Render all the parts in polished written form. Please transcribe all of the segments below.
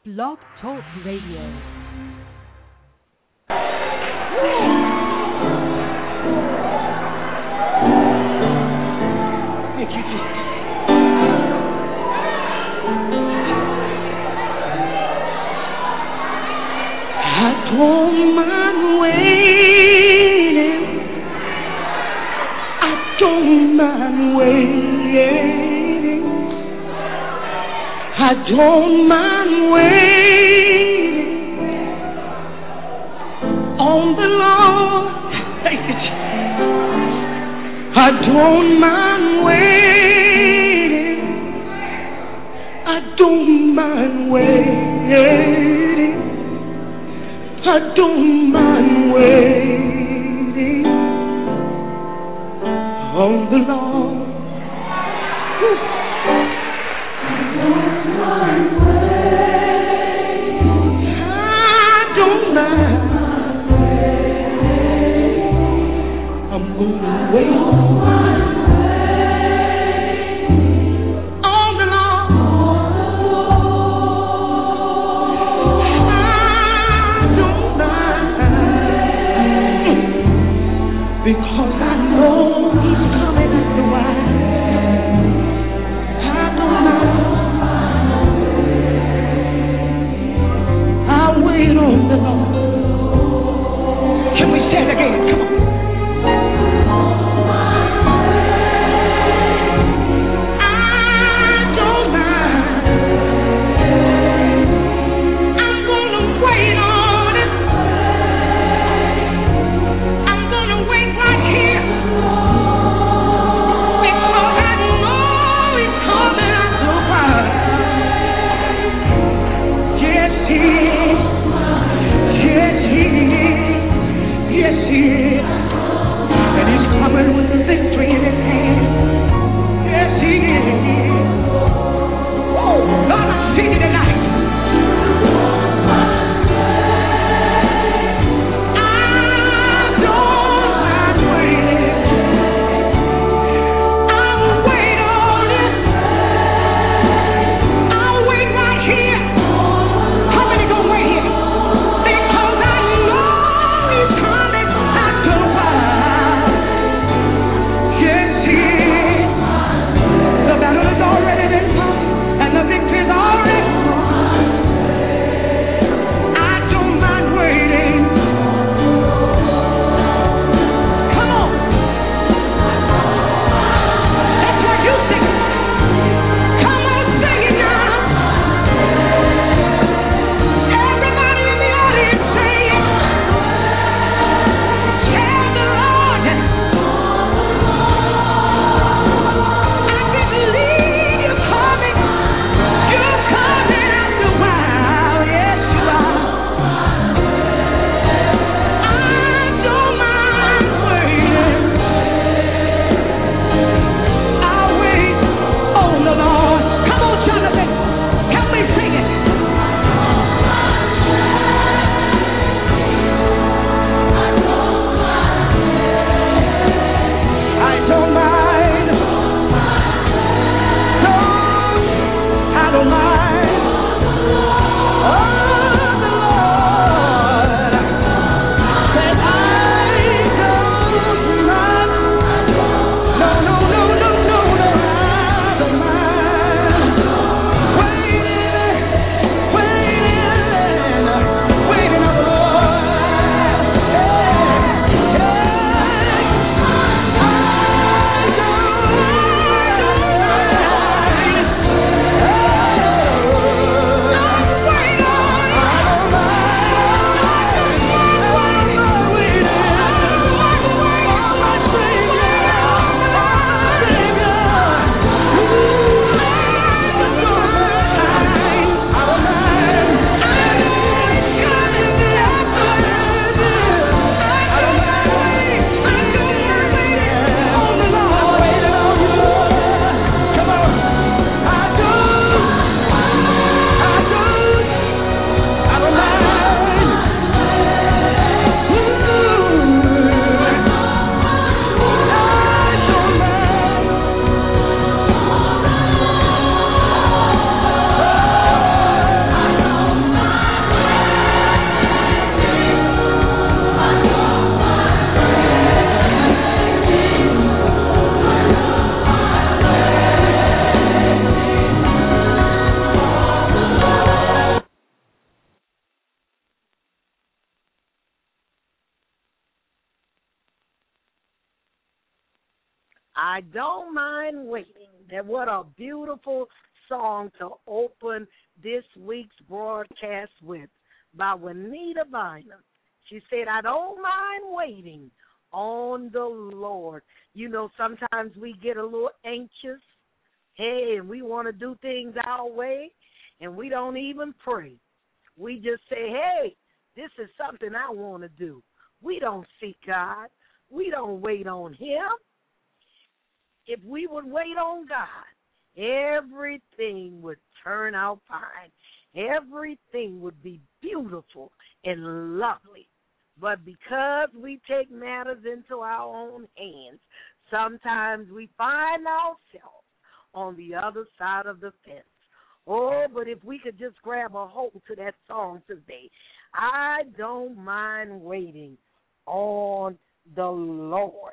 Blog Talk Radio. Thank you, Jesus. I don't mind waiting. I don't mind waiting. I don't mind waiting on the Lord. Thank you, Jesus. I don't mind waiting. I don't mind waiting. I don't mind waiting on the Lord. I don't mind waiting. I don't mind waiting. I'm gonna wait on the Lord. Because I know He's coming after a while. I don't mind waiting. And what a beautiful song to open this week's broadcast with by Juanita Bynum. She said, I don't mind waiting on the Lord. You know, sometimes we get a little anxious. Hey, and we want to do things our way, and we don't even pray. We just say, hey, this is something I want to do. We don't seek God. We don't wait on Him. If we would wait on God, everything would turn out fine. Everything would be beautiful and lovely. But because we take matters into our own hands, sometimes we find ourselves on the other side of the fence. Oh, but if we could just grab a hold to that song today, I don't mind waiting on the Lord.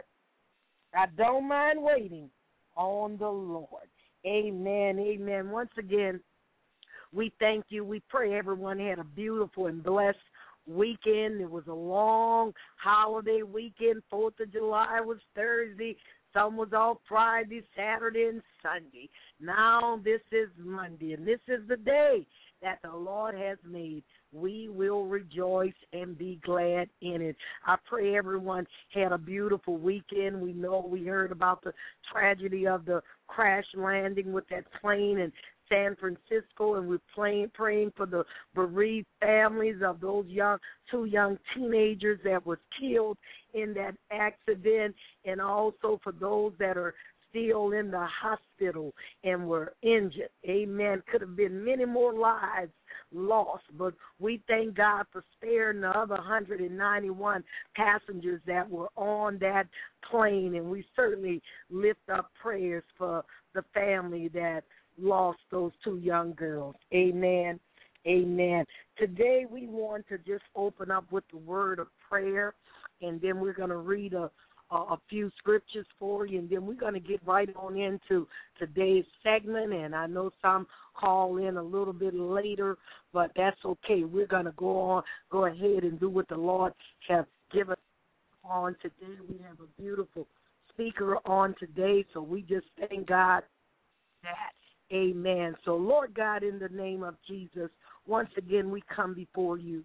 I don't mind waiting on the Lord. Amen, amen. Once again, we thank you. We pray everyone had a beautiful and blessed weekend. It was a long holiday weekend. 4th of July was Thursday. Some was off Friday, Saturday, and Sunday. Now this is Monday, and this is the day that the Lord has made. We will rejoice and be glad in it. I pray everyone had a beautiful weekend. We know we heard about the tragedy of the crash landing with that plane in San Francisco, and we're praying for the bereaved families of those two young teenagers that was killed in that accident, and also for those that are still in the hospital and were injured. Amen. Could have been many more lives lost, but we thank God for sparing the other 191 passengers that were on that plane, and we certainly lift up prayers for the family that lost those two young girls. Amen. Amen. Today we want to just open up with the word of prayer, and then we're going to read a few scriptures for you, and then we're going to get right on into today's segment. And I know some call in a little bit later, but that's okay. We're going to go ahead and do what the Lord has given on today. We have a beautiful speaker on today, so we just thank God that. Amen. So, Lord God, in the name of Jesus, once again we come before you,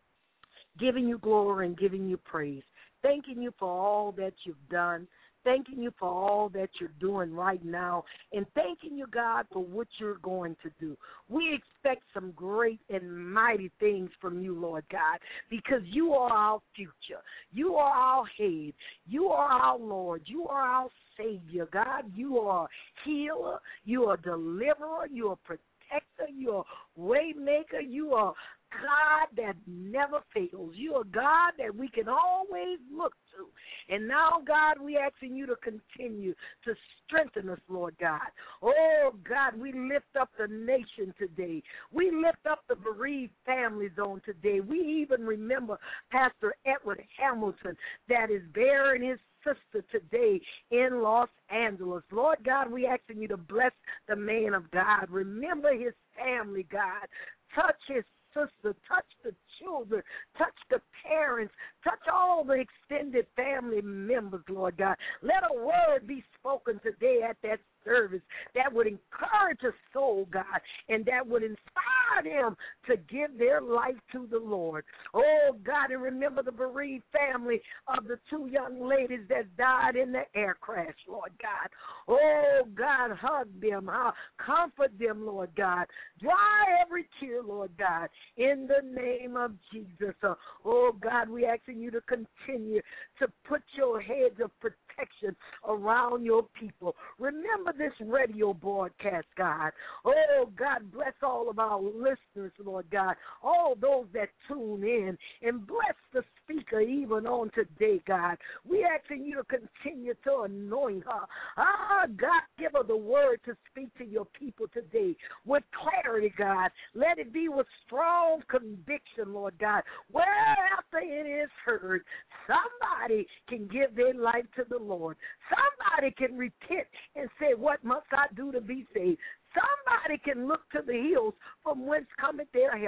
giving you glory and giving you praise, thanking you for all that you've done, thanking you for all that you're doing right now, and thanking you, God, for what you're going to do. We expect some great and mighty things from you, Lord God, because you are our future. You are our head. You are our Lord. You are our Savior, God. You are healer. You are deliverer. You are protector. You are way maker. You are God that never fails. You are God that we can always look to. And now, God, we asking you to continue to strengthen us, Lord God. Oh, God, we lift up the nation today. We lift up the bereaved families on today. We even remember Pastor Edward Hamilton that is burying his sister today in Los Angeles. Lord God, we asking you to bless the man of God. Remember his family, God. Touch his sister, touch the children, touch the parents, touch all the extended family members, Lord God. Let a word be spoken today at that service that would encourage a soul, God, and that would inspire them to give their life to the Lord. Oh, God, and remember the bereaved family of the two young ladies that died in the air crash, Lord God. Oh, God, hug them, comfort them, Lord God. Dry every tear, Lord God, in the name of Jesus. Oh, God, we asking you to continue to put your hedge of protection around your people. Remember this radio broadcast, God. Oh, God, bless all of our listeners, Lord God, all those that tune in, and bless the speaker even on today, God. We asking you to continue to anoint her. God, give her the word to speak to your people today with clarity, God. Let it be with strong conviction, Lord God. Whereafter it is heard, somebody can give their life to the Lord. Somebody can repent and say, what must I do to be saved? Somebody can look to the hills from whence cometh their help.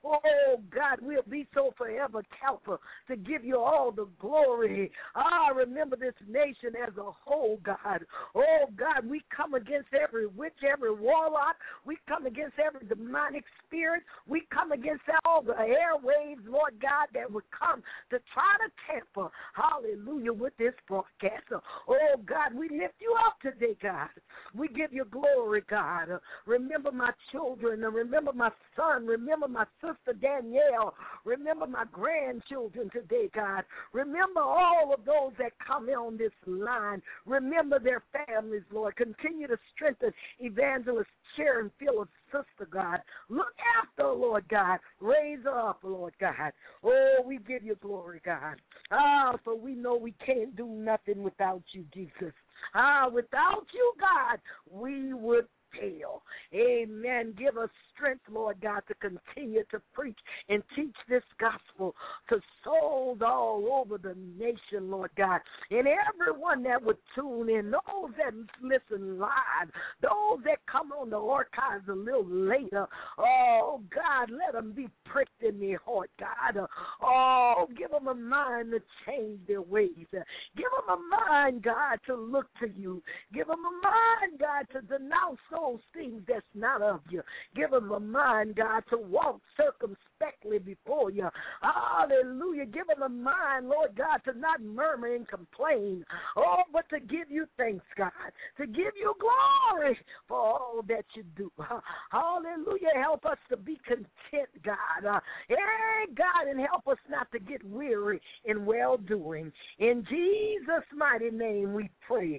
Oh, God, we'll be so forever careful to give you all the glory. Remember this nation as a whole, God. Oh, God, we come against every witch, every warlock. We come against every demonic spirit. We come against all the airwaves, Lord God, that would come to try to tamper, hallelujah, with this broadcast. Oh, God, we lift you up today, God. We give you glory, God. Remember my children. Remember my son. Remember my sister Danielle. Remember my grandchildren today, God. Remember all of those that come on this line. Remember their families, Lord. Continue to strengthen Evangelist Sharon Phillips' sister, God. Look after her, Lord God. Raise her up, Lord God. Oh, we give you glory, God. For we know we can't do nothing without you, Jesus. Without you, God, we would fail. Amen. Give us strength, Lord God, to continue to preach and teach this gospel to souls all over the nation, Lord God. And everyone that would tune in, those that listen live, those that come on the archives a little later, oh, God, let them be pricked in their heart, God. Oh, give them a mind to change their ways. Give them a mind, God, to look to you. Give them a mind, God, to denounce those things that's not of you. Give them a mind, God, to walk circumspectly before you. Hallelujah. Give them a mind, Lord God, to not murmur and complain. Oh, but to give you thanks, God. To give you glory for all that you do. Hallelujah. Help us to be content, God. Hey, God, and help us not to get weary in well-doing. In Jesus' mighty name we pray.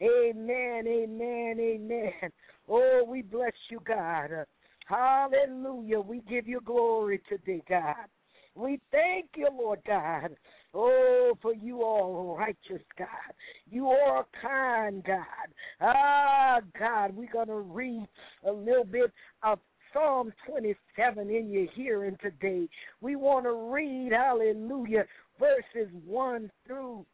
Amen, amen, amen. Oh, we bless you, God. Hallelujah. We give you glory today, God. We thank you, Lord God. Oh, for you are righteous, God. You are kind, God. God, we're going to read a little bit of Psalm 27 in your hearing today. We want to read, hallelujah, verses 1 through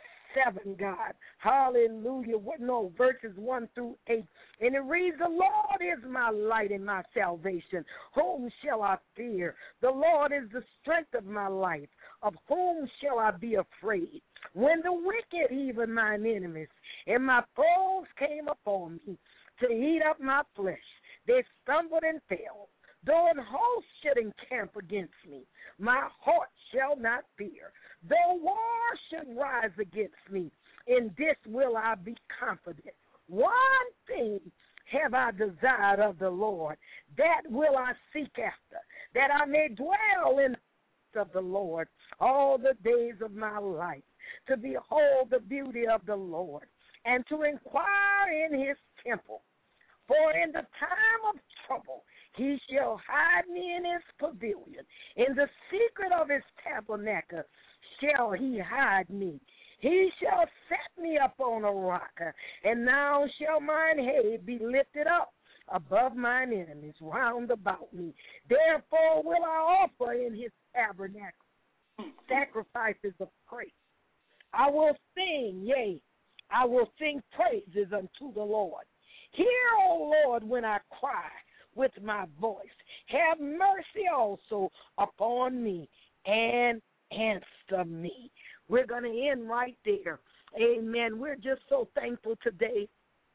7, God. Hallelujah. No, verses 1 through 8. And it reads, the Lord is my light and my salvation. Whom shall I fear? The Lord is the strength of my life. Of whom shall I be afraid? When the wicked, even mine enemies, and my foes came upon me to eat up my flesh, they stumbled and fell. Though an host should encamp against me, my heart shall not fear. Though war should rise against me, in this will I be confident. One thing have I desired of the Lord, that will I seek after, that I may dwell in the house of the Lord all the days of my life, to behold the beauty of the Lord, and to inquire in his temple. For in the time of trouble he shall hide me in his pavilion. In the secret of his tabernacle shall he hide me. He shall set me up on a rock, and now shall mine head be lifted up above mine enemies round about me. Therefore will I offer in his tabernacle sacrifices of praise. I will sing, yea, I will sing praises unto the Lord. Hear, O Lord, when I cry with my voice. Have mercy also upon me and answer me. We're going to end right there. Amen. We're just so thankful today.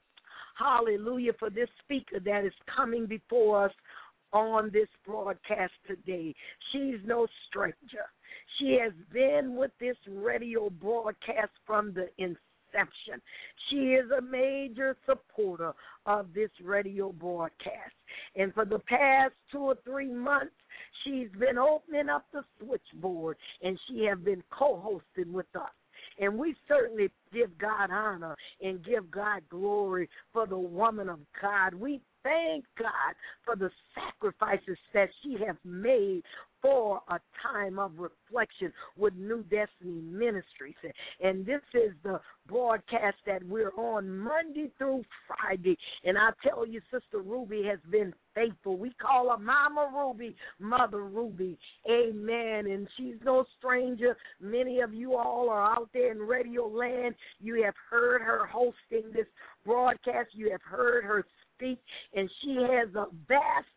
Hallelujah, for this speaker that is coming before us on this broadcast today. She's no stranger. She has been with this radio broadcast from the inception. She is a major supporter of this radio broadcast. And for the past 2 or 3 months, she's been opening up the switchboard, and she has been co-hosting with us. And we certainly give God honor and give God glory for the woman of God. We thank God for the sacrifices that she has made for a time of reflection with New Destiny Ministries. And this is the broadcast that we're on Monday through Friday. And I tell you, Sister Ruby has been faithful. We call her Mama Ruby, Mother Ruby. Amen. And she's no stranger. Many of you all are out there in radio land. You have heard her hosting this broadcast. You have heard her speak, and she has a vast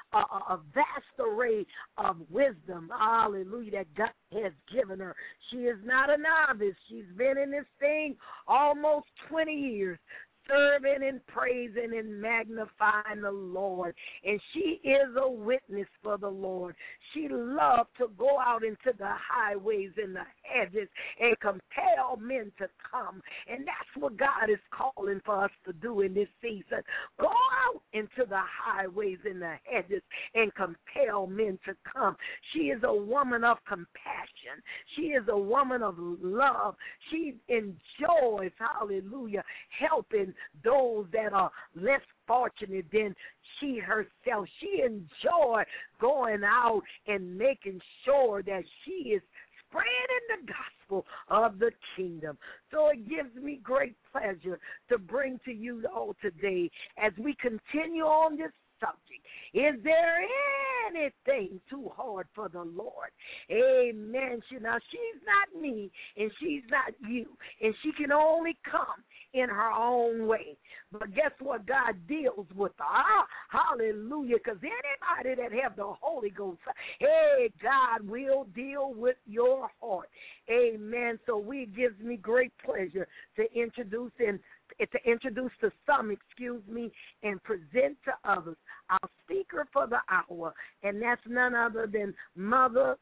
a vast array of wisdom, hallelujah, that God has given her. She is not a novice. She's been in this thing almost 20 years, serving and praising and magnifying the Lord. And she is a witness for the Lord. She loved to go out into the highways and the hedges and compel men to come. And that's what God is calling for us to do in this season. Go out into the highways and the hedges and compel men to come. She is a woman of compassion. She is a woman of love. She enjoys, hallelujah, helping those that are less fortunate than she herself. She enjoys going out and making sure that she is spreading the gospel of the kingdom. So it gives me great pleasure to bring to you all today as we continue on this subject. Is there anything too hard for the Lord? Amen. Now, she's not me, and she's not you, and she can only come in her own way. But guess what? God deals with her. Hallelujah. Because anybody that have the Holy Ghost, hey, God will deal with your heart. Amen. So it gives me great pleasure to introduce to some, and present to others our speaker for the hour, and that's none other than Mama,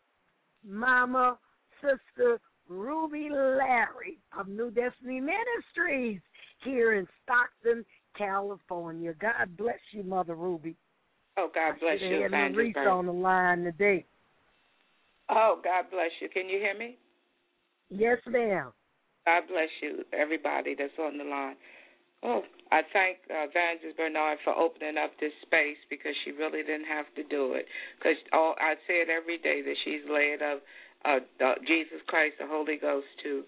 Sister Ruby Larry of New Destiny Ministries here in Stockton, California. God bless you, Mother Ruby. Oh, God bless you, Evangelist Maurice on the line today. Oh, God bless you. Can you hear me? Yes, ma'am. God bless you, everybody that's on the line. Oh, I thank Evangelist Bernard for opening up this space because she really didn't have to do it. Because I say it every day that she's led of Jesus Christ, the Holy Ghost, to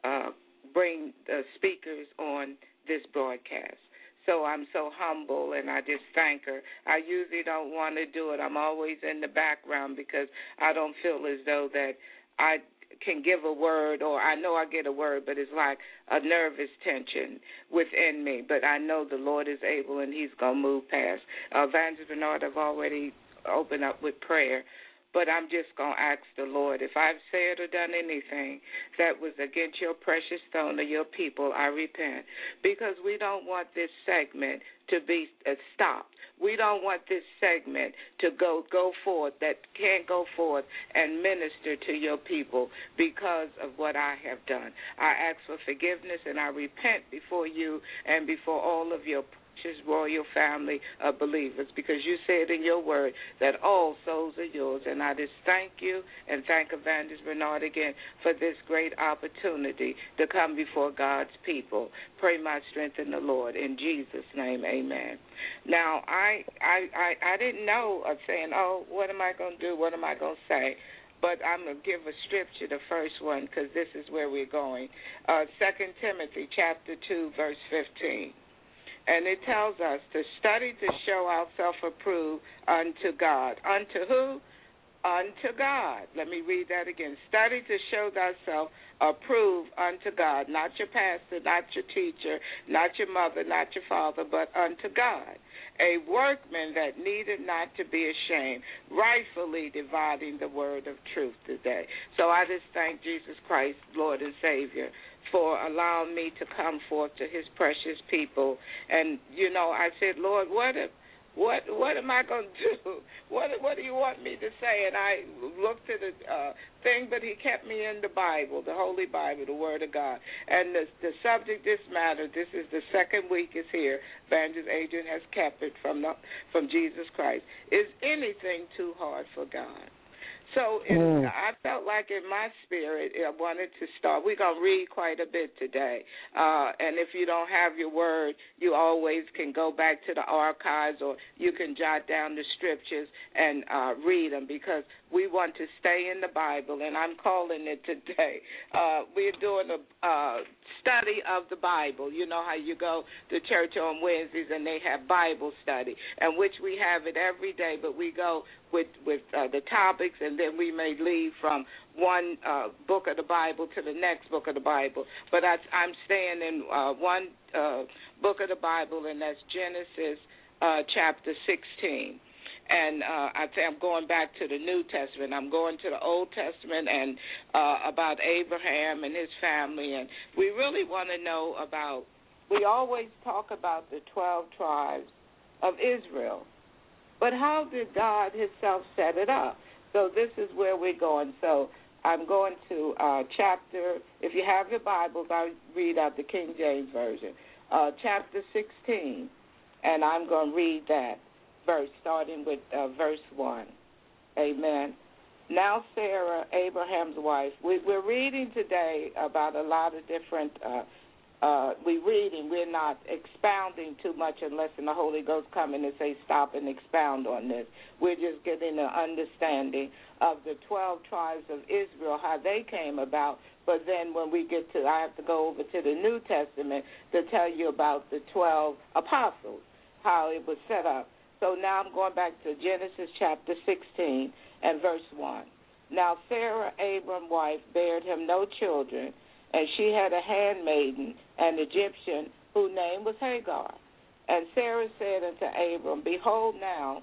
bring the speakers on this broadcast. So I'm so humble, and I just thank her. I usually don't want to do it. I'm always in the background because I don't feel as though that I can give a word, or I know I get a word, but it's like a nervous tension within me. But I know the Lord is able, and he's going to move past. Evangelist Bernard, I've already opened up with prayer, but I'm just going to ask the Lord, if I've said or done anything that was against your precious throne or your people, I repent, because we don't want this segment to be stopped. We don't want this segment to go forth, that can't go forth and minister to your people because of what I have done. I ask for forgiveness, and I repent before you and before all of your precious royal family of believers, because you said in your word that all souls are yours. And I just thank you and thank Evangelist Bernard again for this great opportunity to come before God's people. Pray my strength in the Lord. In Jesus' name, amen. Now, I didn't know of saying, oh, what am I going to do? What am I going to say? But I'm going to give a scripture, the first one, because this is where we're going. 2 Timothy chapter 2, verse 15. And it tells us to study to show ourselves approved unto God. Unto who? Unto God. Let me read that again. Study to show thyself approved unto God. Not your pastor, not your teacher, not your mother, not your father, but unto God. A workman that needed not to be ashamed, rightfully dividing the word of truth today. So I just thank Jesus Christ, Lord and Savior, for allowing me to come forth to his precious people. And, you know, I said, Lord, what am I going to do? What do you want me to say? And I looked at the thing, but he kept me in the Bible, the Holy Bible, the Word of God. And the subject, this matter, this is the second week is here. Evangelist Adrian has kept it from Jesus Christ. Is anything too hard for God? So I felt like in my spirit I wanted to start. We're going to read quite a bit today. And if you don't have your word, you always can go back to the archives, or you can jot down the scriptures and read them, because we want to stay in the Bible, and I'm calling it today. We're doing a study of the Bible. You know how you go to church on Wednesdays and they have Bible study, and which we have it every day, but we go with the topics, and then we may leave from one book of the Bible to the next book of the Bible. But I'm staying in one book of the Bible, and that's Genesis chapter 16. And I say I'm going back to the New Testament. I'm going to the Old Testament and about Abraham and his family. And we really want to know about, we always talk about the 12 tribes of Israel. But how did God himself set it up? So this is where we're going. So I'm going to chapter, if you have your Bibles, I'll read out the King James Version, chapter 16, and I'm going to read that verse, starting with verse 1. Amen. Now Sarah, Abraham's wife, we're reading today about a lot of different, we're not expounding too much unless the Holy Ghost come in and say stop and expound on this. We're just getting an understanding of the 12 tribes of Israel, how they came about. But then when we get to, I have to go over to the New Testament to tell you about the 12 apostles, how it was set up. So now I'm going back to Genesis chapter 16 and verse 1. Now Sarah, Abram's wife, bare him no children, and she had a handmaiden, an Egyptian, whose name was Hagar. And Sarah said unto Abram, behold now,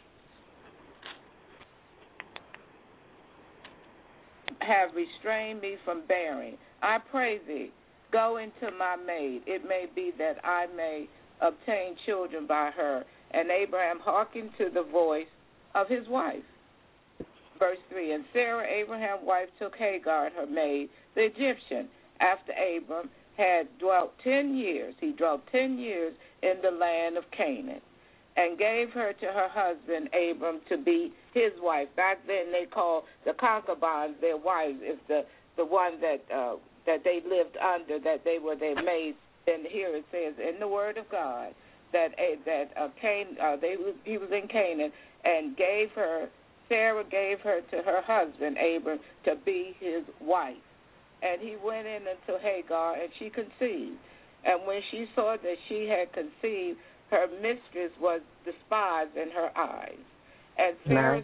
have restrained me from bearing. I pray thee, go into my maid. It may be that I may obtain children by her. And Abraham hearkened to the voice of his wife. Verse 3, and Sarah, Abraham's wife, took Hagar, her maid, the Egyptian, after Abram had dwelt 10 years. He dwelt 10 years in the land of Canaan, and gave her to her husband Abram to be his wife. Back then they called the concubines their wives, if the one that they lived under, that they were their maids. And here it says in the Word of God that he was in Canaan, and Sarah gave her to her husband Abram to be his wife. And he went in unto Hagar, and she conceived. And when she saw that she had conceived, her mistress was despised in her eyes. And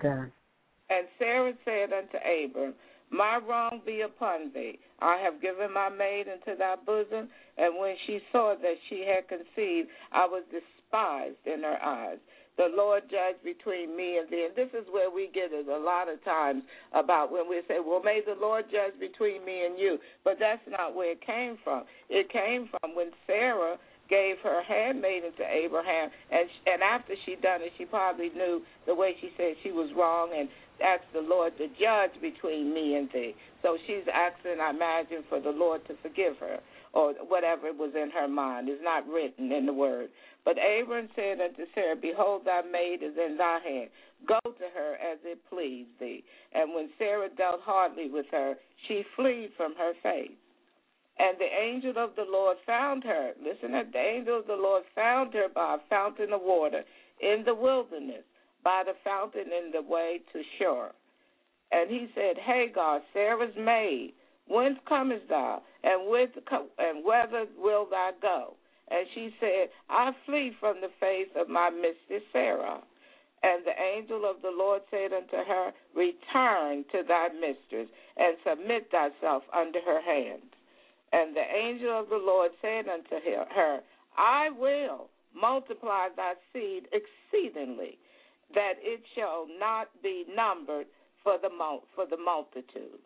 Sarah said unto Abram, my wrong be upon thee. I have given my maid into thy bosom. And when she saw that she had conceived, I was despised in her eyes. The Lord judge between me and thee. And this is where we get it a lot of times about when we say, well, may the Lord judge between me and you. But that's not where it came from. It came from when Sarah gave her handmaiden to Abraham, and after she done it, she probably knew the way she said she was wrong, and asked the Lord to judge between me and thee. So she's asking, I imagine, for the Lord to forgive her, or whatever was in her mind. It's not written in the Word. But Abram said unto Sarah, behold, thy maid is in thy hand. Go to her as it pleased thee. And when Sarah dealt hardly with her, she fled from her face. And the angel of the Lord found her. Listen, the angel of the Lord found her by a fountain of water in the wilderness, by the fountain in the way to Shur. And he said, Hagar, Sarah's maid, whence comest thou, and whither wilt thou go? And she said, I flee from the face of my mistress Sarah. And the angel of the Lord said unto her, return to thy mistress, and submit thyself under her hand. And the angel of the Lord said unto her, I will multiply thy seed exceedingly, that it shall not be numbered for the multitude.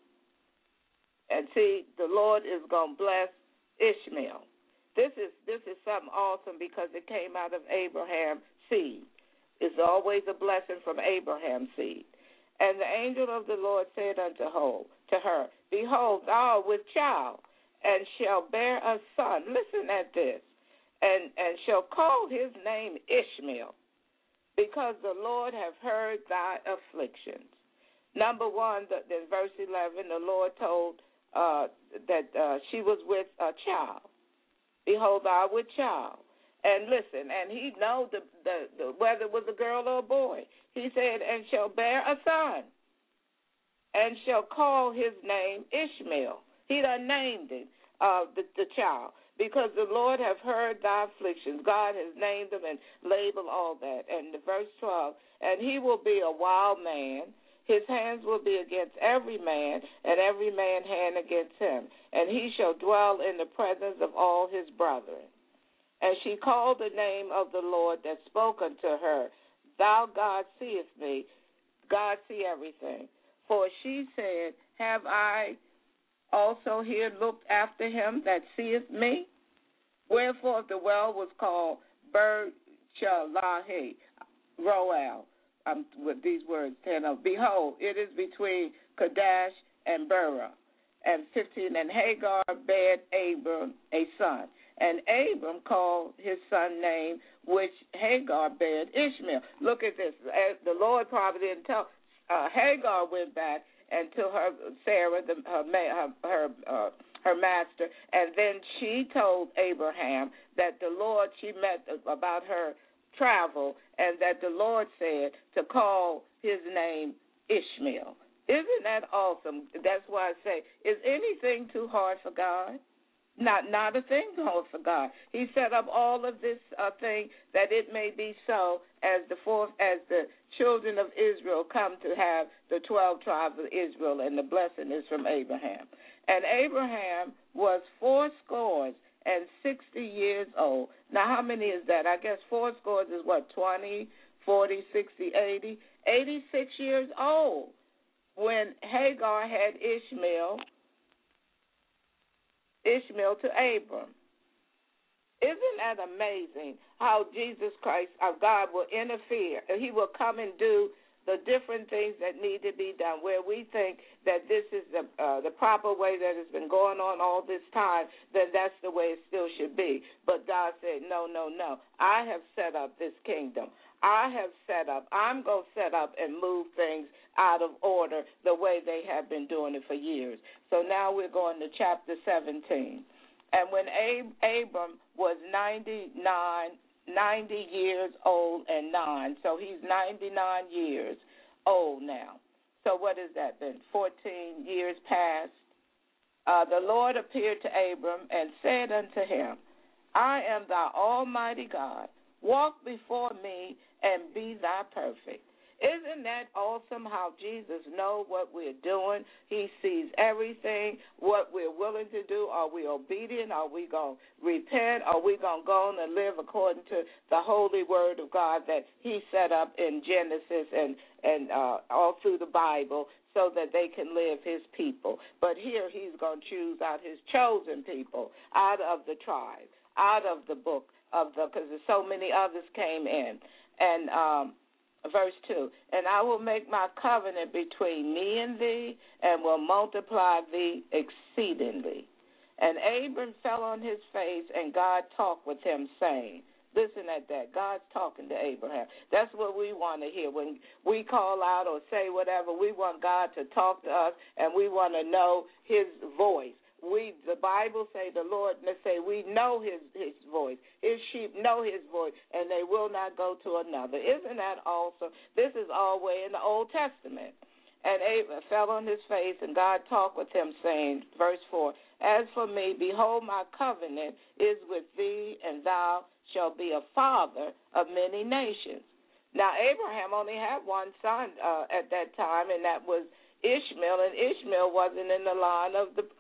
And see, the Lord is going to bless Ishmael. This is something awesome because it came out of Abraham's seed. It's always a blessing from Abraham's seed. And the angel of the Lord said unto her, behold, thou art with child, and shall bear a son. Listen at this. And shall call his name Ishmael, because the Lord hath heard thy afflictions. Number one, in verse 11, the Lord told that she was with a child. Behold, thou art with child. And listen, and he know whether it was a girl or a boy. He said, and shall bear a son, and shall call his name Ishmael. He done named it, the child, because the Lord have heard thy afflictions. God has named them and labeled all that. And the verse 12, and he will be a wild man. His hands will be against every man, and every man's hand against him. And he shall dwell in the presence of all his brethren. And she called the name of the Lord that spoke unto her, thou, God, seest me. God see everything. For she said, have I also here looked after him that seeth me? Wherefore the well was called Ber-Chalahi, Roel. With these words, 10. Behold, it is between Kadesh and Berah. And 15, and Hagar bare Abram a son. And Abram called his son name, which Hagar bare Ishmael. Look at this. The Lord probably didn't tell. Hagar went back and to her Sarah, her master, and then she told Abraham that the Lord, she met about her travel, and that the Lord said to call his name Ishmael. Isn't that awesome? That's why I say, is anything too hard for God? Not a thing too hard for God. He set up all of this thing that it may be so as the children of Israel come to have the 12 tribes of Israel, and the blessing is from Abraham. And Abraham was 60 years old. Now, how many is that? I guess 60 is what, 20, 40, 60, 80? 86 years old when Hagar had Ishmael to Abram. Isn't that amazing how Jesus Christ, our God, will interfere? He will come and do the different things that need to be done, where we think that this is the proper way that has been going on all this time, then that's the way it still should be. But God said, no. I have set up this kingdom. I'm going to set up and move things out of order the way they have been doing it for years. So now we're going to chapter 17. And when Abram was 90 years old and 9, so he's 99 years old now. So what has that been? 14 years past. The Lord appeared to Abram and said unto him, I am thy almighty God. Walk before me and be thou perfect. Isn't that awesome how Jesus knows what we're doing? He sees everything, what we're willing to do. Are we obedient? Are we going to repent? Are we going to go on and live according to the holy word of God that he set up in Genesis and all through the Bible so that they can live his people? But here he's going to choose out his chosen people out of the tribe, out of the book, because so many others came in. And verse 2, and I will make my covenant between me and thee, and will multiply thee exceedingly. And Abram fell on his face, and God talked with him, saying, listen at that. God's talking to Abraham. That's what we want to hear. When we call out or say whatever, we want God to talk to us, and we want to know his voice. The Bible say the Lord, let's say we know his voice. His sheep know his voice, and they will not go to another. Isn't that awesome? This is all way in the Old Testament. And Abram fell on his face, and God talked with him, saying, verse 4, as for me, behold, my covenant is with thee, and thou shalt be a father of many nations. Now, Abraham only had one son at that time, and that was Ishmael, and Ishmael wasn't in the line of the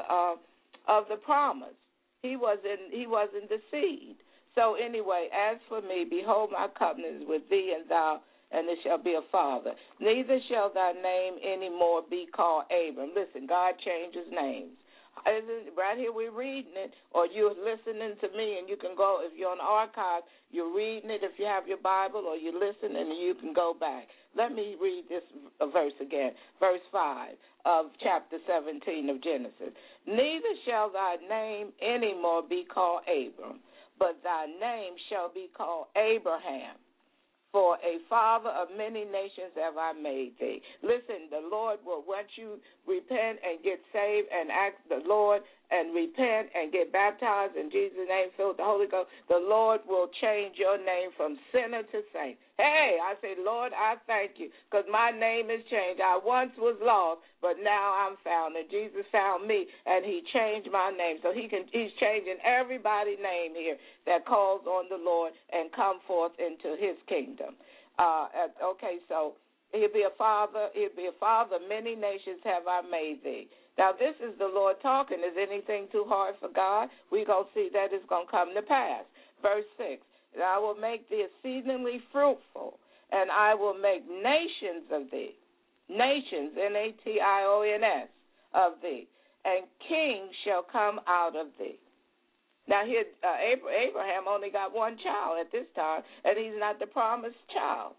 promise. He wasn't the seed. So anyway, as for me, behold, my covenant is with thee, and thou, and it shall be a father. Neither shall thy name any more be called Abram. Listen, God changes names. Right here we're reading it, or you're listening to me, and you can go, if you're on the archive, you're reading it if you have your Bible, or you're listening, and you can go back. Let me read this verse again, verse 5 of chapter 17 of Genesis. Neither shall thy name any more be called Abram, but thy name shall be called Abraham. For a father of many nations have I made thee. Listen, the Lord will, once you repent and get saved and ask the Lord and repent and get baptized in Jesus' name, filled with the Holy Ghost, the Lord will change your name from sinner to saint. Hey, I say, Lord, I thank you, because my name is changed. I once was lost, but now I'm found, and Jesus found me, and he changed my name. So he's changing everybody's name here that calls on the Lord and come forth into his kingdom. Okay, so he'll be a father. Many nations have I made thee. Now, this is the Lord talking. Is anything too hard for God? We're going to see that it's going to come to pass. Verse 6, and I will make thee exceedingly fruitful, and I will make nations of thee. Nations, Nations, of thee, and kings shall come out of thee. Now here, Abraham only got one child at this time, and he's not the promised child.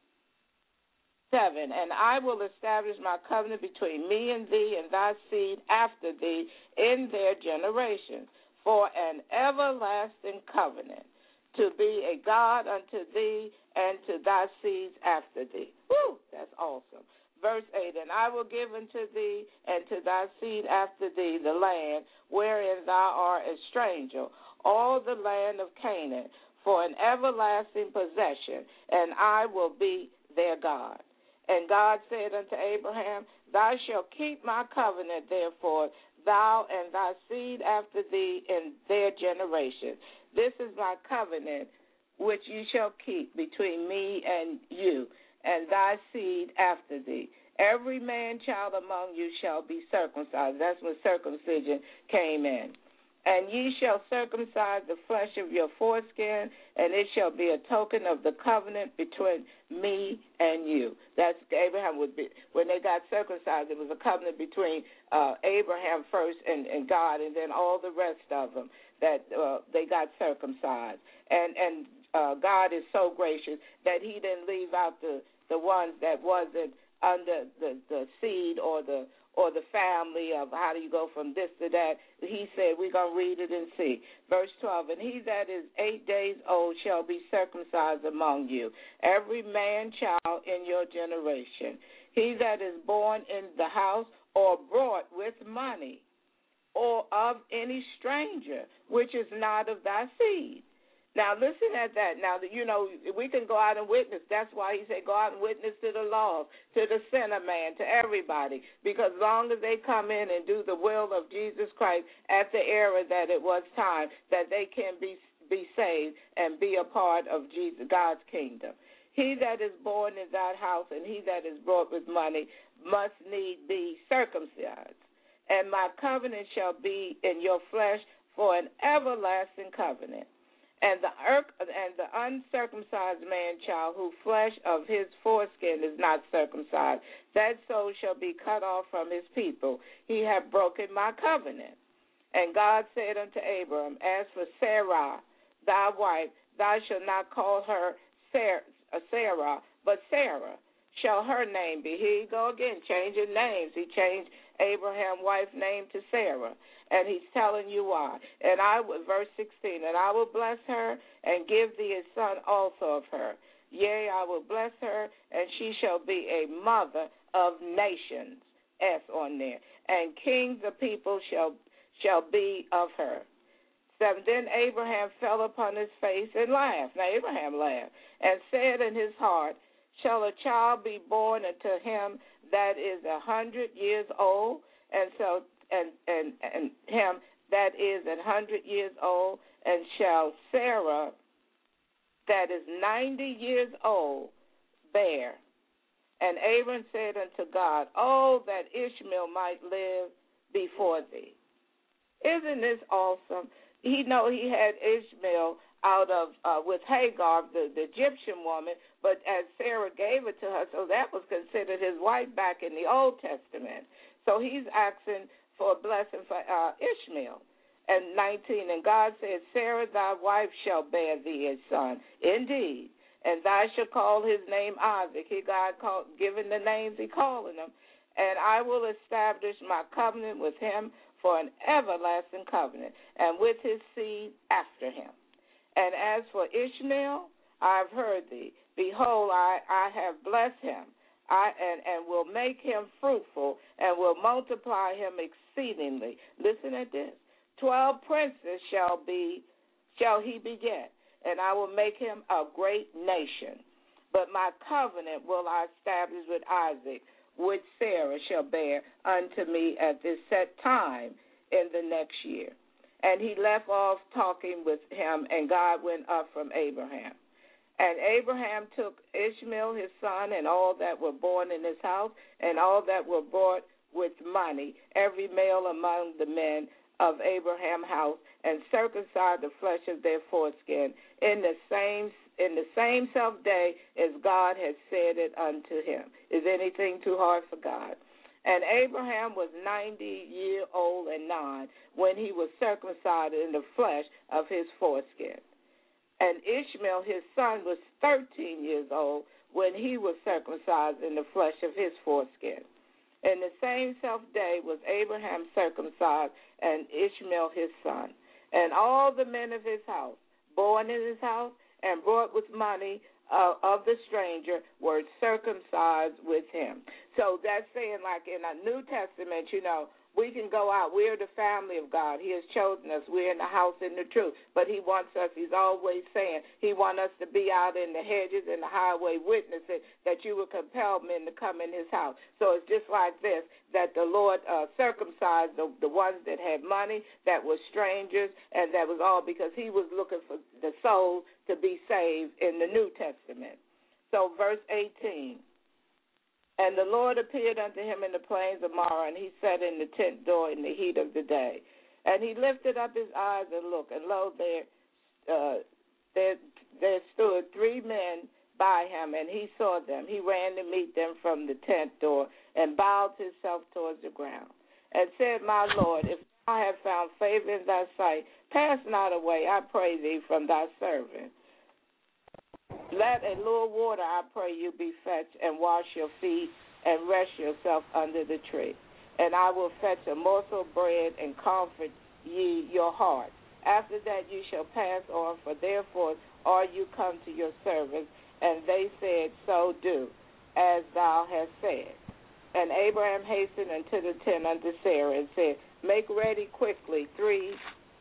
7, and I will establish my covenant between me and thee and thy seed after thee in their generations, for an everlasting covenant, to be a God unto thee and to thy seeds after thee. Woo, that's awesome. Verse 8, and I will give unto thee and to thy seed after thee the land wherein thou art a stranger, all the land of Canaan, for an everlasting possession, and I will be their God. And God said unto Abraham, thou shalt keep my covenant, therefore, thou and thy seed after thee in their generation. This is my covenant which you shall keep between me and you, and thy seed after thee. Every man-child among you shall be circumcised. That's when circumcision came in. And ye shall circumcise the flesh of your foreskin, and it shall be a token of the covenant between me and you. That's Abraham would be. When they got circumcised, it was a covenant between Abraham first and God, and then all the rest of them that they got circumcised. And God is so gracious that he didn't leave out the ones that wasn't under the seed or the family of how do you go from this to that. He said, we're going to read it and see. Verse 12, and he that is 8 days old shall be circumcised among you, every man-child in your generation. He that is born in the house or brought with money or of any stranger, which is not of thy seed. Now, listen at that. Now, you know, we can go out and witness. That's why he said go out and witness to the law, to the sinner man, to everybody. Because long as they come in and do the will of Jesus Christ at the era that it was time, that they can be saved and be a part of Jesus, God's kingdom. He that is born in that house and he that is brought with money must need be circumcised. And my covenant shall be in your flesh for an everlasting covenant. And the uncircumcised man-child, whose flesh of his foreskin is not circumcised, that soul shall be cut off from his people. He hath broken my covenant. And God said unto Abram, as for Sarah, thy wife, thou shalt not call her Sarah, but Sarah shall her name be. Here you go again, changing names. He changed Abraham's wife's name to Sarah. And he's telling you why. And verse 16, and I will bless her and give thee a son also of her. Yea, I will bless her, and she shall be a mother of nations. S on there. And kings of people shall be of her. 7, then Abraham fell upon his face and laughed. Now Abraham laughed and said in his heart, shall a child be born unto him that is 100 years old? And him that is 100 years old, and shall Sarah that is 90 years old bear? And Abram said unto God, oh, that Ishmael might live before thee. Isn't this awesome? He had Ishmael out of with Hagar, the Egyptian woman, but as Sarah gave it to her, so that was considered his wife back in the Old Testament. So he's asking for a blessing for Ishmael. And 19, and God said, Sarah thy wife shall bear thee a son, indeed, and thou shalt call his name Isaac. He God giving the names he calling them. And I will establish my covenant with him for an everlasting covenant, and with his seed after him. And as for Ishmael, I have heard thee. Behold, I have blessed him. And will make him fruitful, and will multiply him exceedingly. Listen at this. 12 princes shall he beget, and I will make him a great nation. But my covenant will I establish with Isaac, which Sarah shall bear unto me at this set time in the next year. And he left off talking with him, and God went up from Abraham. And Abraham took Ishmael his son and all that were born in his house and all that were bought with money, every male among the men of Abraham's house and circumcised the flesh of their foreskin in the same self day as God had said it unto him. Is anything too hard for God? And Abraham was 90 years old and 9 when he was circumcised in the flesh of his foreskin. And Ishmael, his son, was 13 years old when he was circumcised in the flesh of his foreskin. In the same self day was Abraham circumcised, and Ishmael his son. And all the men of his house, born in his house, and brought with money of the stranger, were circumcised with him. So that's saying, like in the New Testament, we can go out. We're the family of God. He has chosen us. We're in the house in the truth. But he wants us, he's always saying, he wants us to be out in the hedges and the highway witnessing that you will compel men to come in his house. So it's just like this, that the Lord circumcised the ones that had money, that were strangers, and that was all because he was looking for the soul to be saved in the New Testament. So verse 18. And the Lord appeared unto him in the plains of Marah, and he sat in the tent door in the heat of the day. And he lifted up his eyes and looked, and lo, there stood 3 men by him, and he saw them. He ran to meet them from the tent door and bowed himself towards the ground and said, My Lord, if I have found favor in thy sight, pass not away, I pray thee, from thy servant. Let a little water, I pray you, be fetched, and wash your feet, and rest yourself under the tree. And I will fetch a morsel of bread, and comfort ye your heart. After that you shall pass on, for therefore are you come to your servants. And they said, So do, as thou hast said. And Abraham hastened unto the tent unto Sarah, and said, Make ready quickly 3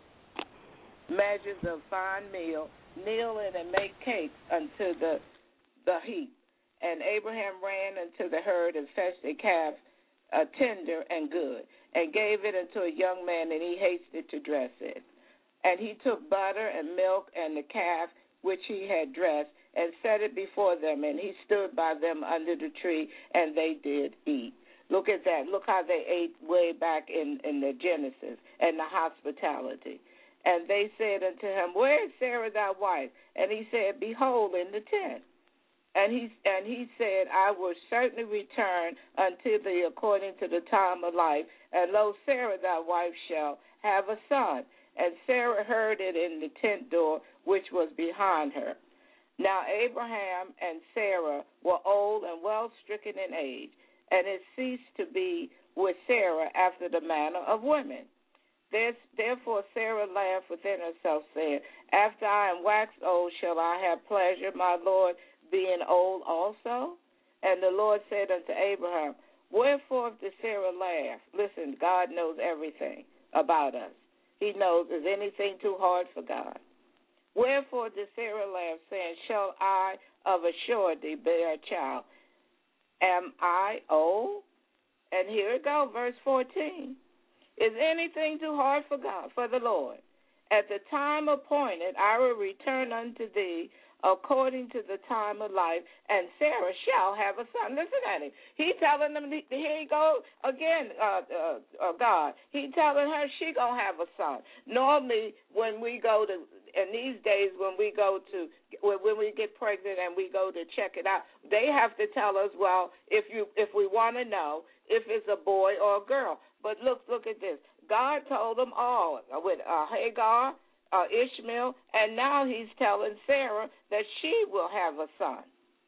measures of fine meal, kneel in and make cakes unto the heap. And Abraham ran unto the herd and fetched a calf, tender and good, and gave it unto a young man, and he hasted to dress it. And he took butter and milk and the calf which he had dressed, and set it before them, and he stood by them under the tree, and they did eat. Look at that. Look how they ate way back in the Genesis and the hospitality. And they said unto him, Where is Sarah thy wife? And he said, Behold, in the tent. And he said, I will certainly return unto thee according to the time of life, and lo, Sarah thy wife shall have a son. And Sarah heard it in the tent door which was behind her. Now Abraham and Sarah were old and well stricken in age, and it ceased to be with Sarah after the manner of women. Therefore Sarah laughed within herself, saying, After I am waxed old, shall I have pleasure, my Lord, being old also? And the Lord said unto Abraham, Wherefore did Sarah laugh? Listen, God knows everything about us. He knows, is anything too hard for God? Wherefore did Sarah laugh, saying, Shall I of a surety bear a child? Am I old? And here it goes, verse 14. Is anything too hard for God, for the Lord? At the time appointed, I will return unto thee according to the time of life, and Sarah shall have a son. Listen at him. He telling them, here he go again, God. He telling her she going to have a son. Normally, when we go to, in these days, when we get pregnant and we go to check it out, they have to tell us, well, if we want to know if it's a boy or a girl. But look at this. God told them all with Hagar, Ishmael, and now he's telling Sarah that she will have a son.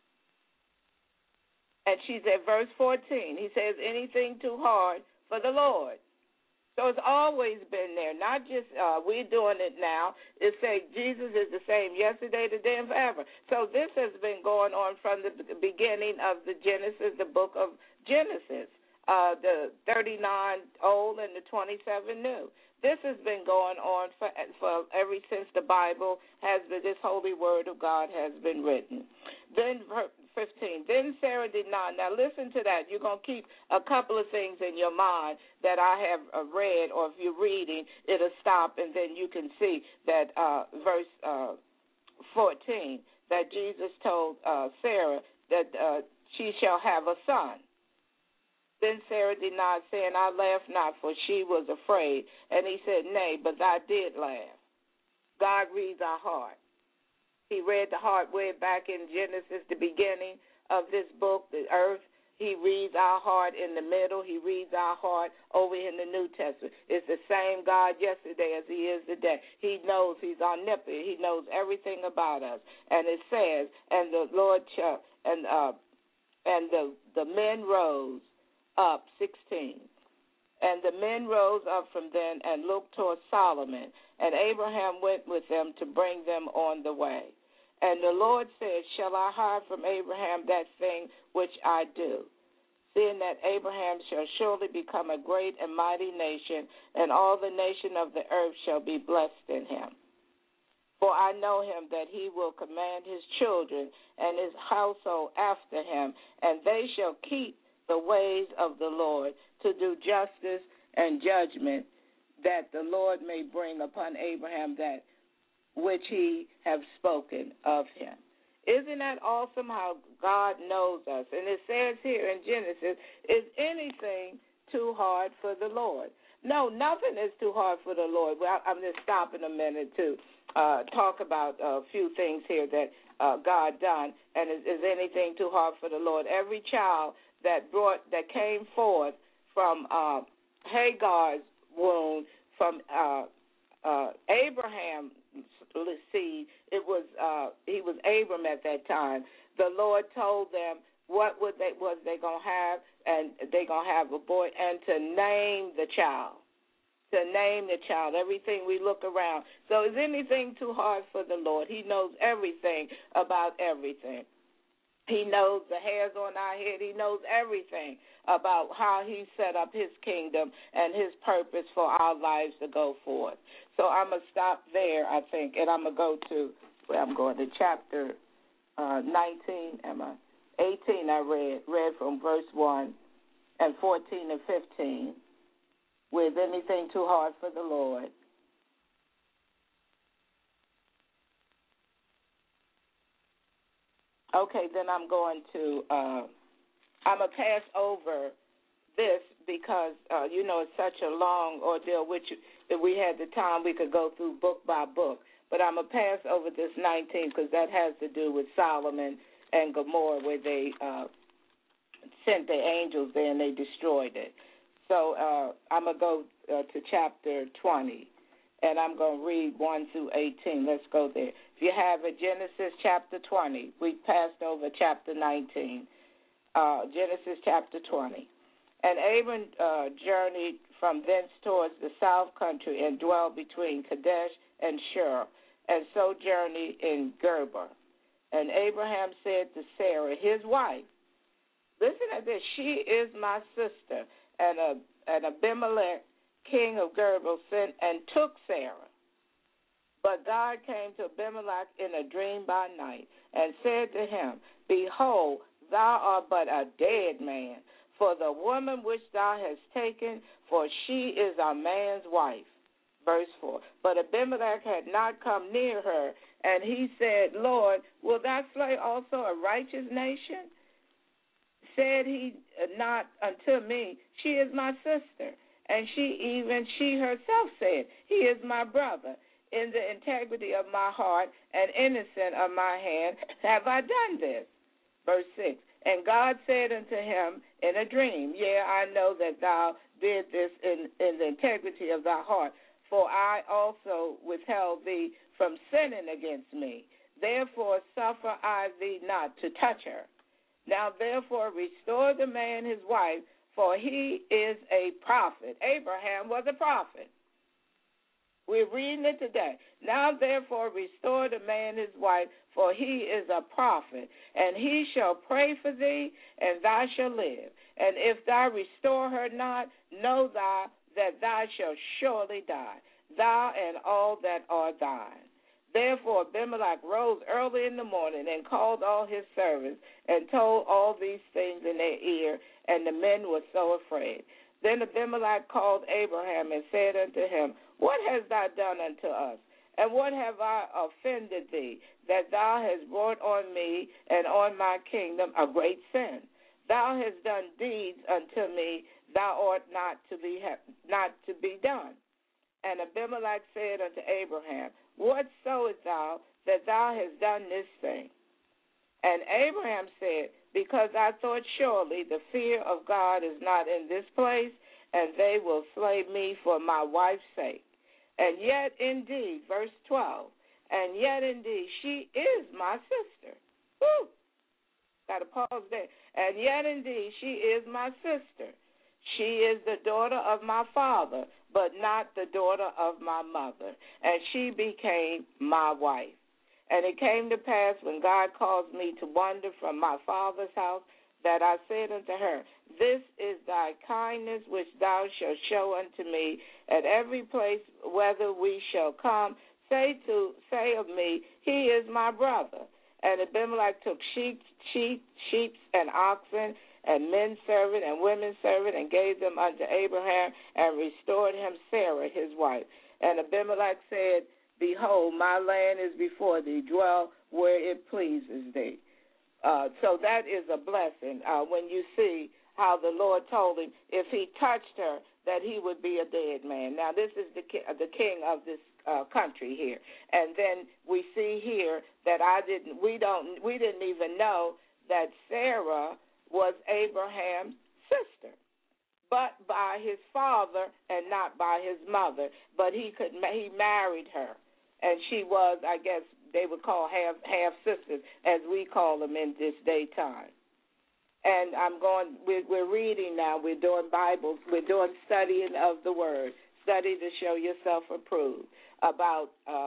And she's at verse 14. He says, anything too hard for the Lord. So it's always been there, not just we're doing it now. It says Jesus is the same yesterday, today, and forever. So this has been going on from the beginning of the Genesis, the book of Genesis, the 39 old and the 27 new. This has been going on for ever since the Bible has been, this holy word of God has been written. Then 15, then Sarah did not. Now listen to that. You're going to keep a couple of things in your mind that I have read, or if you're reading, it'll stop, and then you can see that verse 14, that Jesus told Sarah that she shall have a son. Then Sarah denied, saying, I laughed not, for she was afraid. And he said, Nay, but thou did laugh. God reads our heart. He read the heart way back in Genesis, the beginning of this book, the earth. He reads our heart in the middle. He reads our heart over in the New Testament. It's the same God yesterday as he is today. He knows. He's omnipotent. He knows everything about us. And it says, and the Lord and the men rose up, 16. And the men rose up from then and looked toward Solomon, and Abraham went with them to bring them on the way. And the Lord said, Shall I hide from Abraham that thing which I do? Seeing that Abraham shall surely become a great and mighty nation, and all the nation of the earth shall be blessed in him. For I know him that he will command his children and his household after him, and they shall keep the ways of the Lord, to do justice and judgment, that the Lord may bring upon Abraham that which he have spoken of him. Isn't that awesome how God knows us? And it says here in Genesis, is anything too hard for the Lord? No, nothing is too hard for the Lord. Well, I'm just stopping a minute to talk about a few things here that God done. And is anything too hard for the Lord? Every child that came forth from Hagar's womb, from Abraham's seed, he was Abram at that time. The Lord told them what was they gonna have, and they gonna have a boy, and to name the child. To name the child, everything we look around. So is anything too hard for the Lord? He knows everything about everything. He knows the hairs on our head. He knows everything about how he set up his kingdom and his purpose for our lives to go forth. So I'm going to stop there, I think, and I'm going to go to, I'm going to chapter 19, 18 I read from verse 1 and 14 and 15. With anything too hard for the Lord. Okay, then I'm going to pass over this because, it's such a long ordeal, which if we had the time, we could go through book by book. But I'm going to pass over this 19 because that has to do with Solomon and Gomorrah, where they sent the angels there and they destroyed it. So I'm going to go to chapter 20, and I'm going to read 1 through 18. Let's go there. If you have it, Genesis chapter 20. We passed over chapter 19. Genesis chapter 20. And Abram journeyed from thence towards the south country and dwelt between Kadesh and Shur, and sojourneyed in Gerar. And Abraham said to Sarah, his wife, listen at this, she is my sister. And Abimelech, king of Gerar, sent and took Sarah. But God came to Abimelech in a dream by night and said to him, Behold, thou art but a dead man, for the woman which thou hast taken, for she is a man's wife. Verse 4. But Abimelech had not come near her, and he said, Lord, wilt thou slay also a righteous nation? Said he not unto me, she is my sister. And she herself said, he is my brother. In the integrity of my heart and innocent of my hand have I done this. Verse 6. And God said unto him in a dream, Yea, I know that thou did this in the integrity of thy heart, for I also withheld thee from sinning against me. Therefore suffer I thee not to touch her. Now, therefore, restore the man his wife, for he is a prophet. Abraham was a prophet. We're reading it today. Now, therefore, restore the man his wife, for he is a prophet. And he shall pray for thee, and thou shalt live. And if thou restore her not, know thou that thou shalt surely die, thou and all that are thine. Therefore Abimelech rose early in the morning and called all his servants and told all these things in their ear, and the men were so afraid. Then Abimelech called Abraham and said unto him, What hast thou done unto us? And what have I offended thee, that thou hast brought on me and on my kingdom a great sin? thou hast done deeds unto me, thou ought not to be done. And Abimelech said unto Abraham, what sowest thou that thou hast done this thing? And Abraham said, because I thought surely the fear of God is not in this place, and they will slay me for my wife's sake. And yet indeed, verse 12, and yet indeed she is my sister. Woo! Got to pause there. And yet indeed she is my sister. She is the daughter of my father, but not the daughter of my mother. And she became my wife. And it came to pass when God caused me to wander from my father's house, that I said unto her, this is thy kindness which thou shalt show unto me at every place whither we shall come. Say of me, he is my brother. And Abimelech took sheep and oxen, and men servant and women servant, and gave them unto Abraham, and restored him Sarah his wife. And Abimelech said, behold, my land is before thee, dwell where it pleases thee. So that is a blessing when you see how the Lord told him if he touched her that he would be a dead man. Now this is the king of this country here, and then we see here that we didn't even know that Sarah was Abraham's sister, but by his father and not by his mother. But he married her, and she was, I guess they would call half sisters, as we call them in this day time. And we're reading now. We're doing Bibles. We're doing studying of the Word. Study to show yourself approved about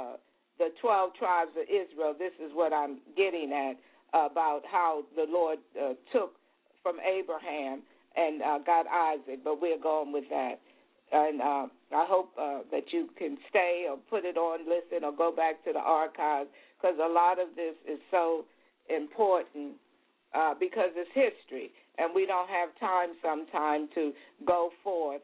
the 12 tribes of Israel. This is what I'm getting at about how the Lord took from Abraham and got Isaac. But we're going with that. And I hope that you can stay or put it on, listen, or go back to the archives, because a lot of this is so important because it's history, and we don't have time sometime to go forth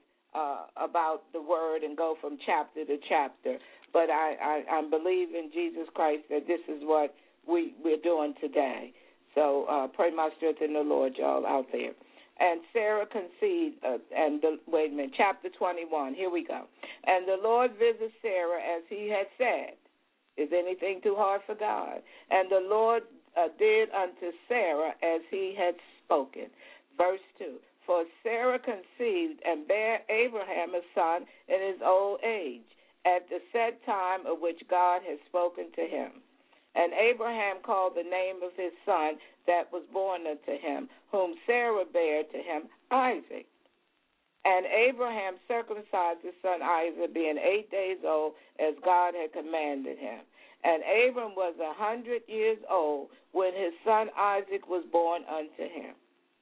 about the Word and go from chapter to chapter. But I believe in Jesus Christ that this is what we're doing today. So pray my strength in the Lord, y'all, out there. And Sarah conceived, wait a minute, chapter 21. Here we go. And the Lord visited Sarah as he had said. Is anything too hard for God? And the Lord did unto Sarah as he had spoken. Verse 2. For Sarah conceived and bare Abraham a son in his old age, at the set time of which God had spoken to him. And Abraham called the name of his son that was born unto him, whom Sarah bare to him, Isaac. And Abraham circumcised his son Isaac, being 8 days old, as God had commanded him. And Abram was 100 years old when his son Isaac was born unto him.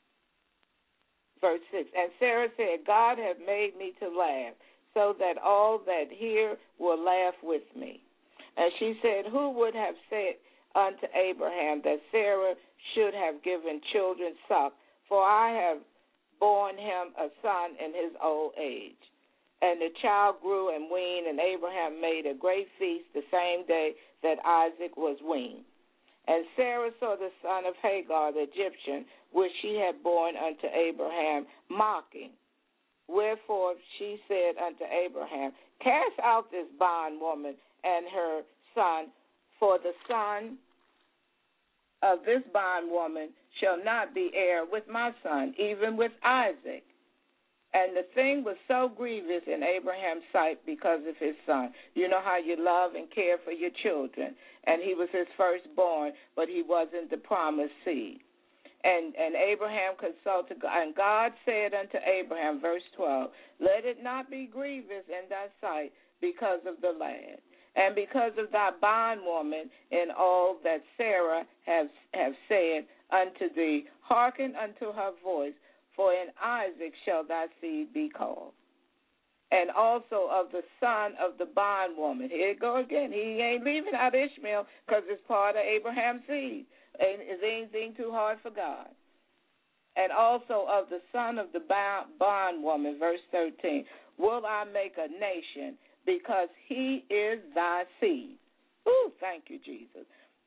Verse 6, and Sarah said, God hath made me to laugh, so that all that hear will laugh with me. And she said, who would have said unto Abraham that Sarah should have given children suck? For I have borne him a son in his old age. And the child grew and weaned, and Abraham made a great feast the same day that Isaac was weaned. And Sarah saw the son of Hagar the Egyptian, which she had borne unto Abraham, mocking. Wherefore she said unto Abraham, cast out this bondwoman and her son, for the son of this bondwoman shall not be heir with my son, even with Isaac. And the thing was so grievous in Abraham's sight because of his son. You know how you love and care for your children. And he was his firstborn, but he wasn't the promised seed. And Abraham consulted God, and God said unto Abraham, verse 12, let it not be grievous in thy sight because of the lad, and because of thy bondwoman in all that Sarah have said unto thee, hearken unto her voice, for in Isaac shall thy seed be called. And also of the son of the bondwoman. Here it go again. He ain't leaving out Ishmael because it's part of Abraham's seed. Is anything too hard for God? And also of the son of the bondwoman, verse 13, will I make a nation, because he is thy seed. Ooh, thank you, Jesus.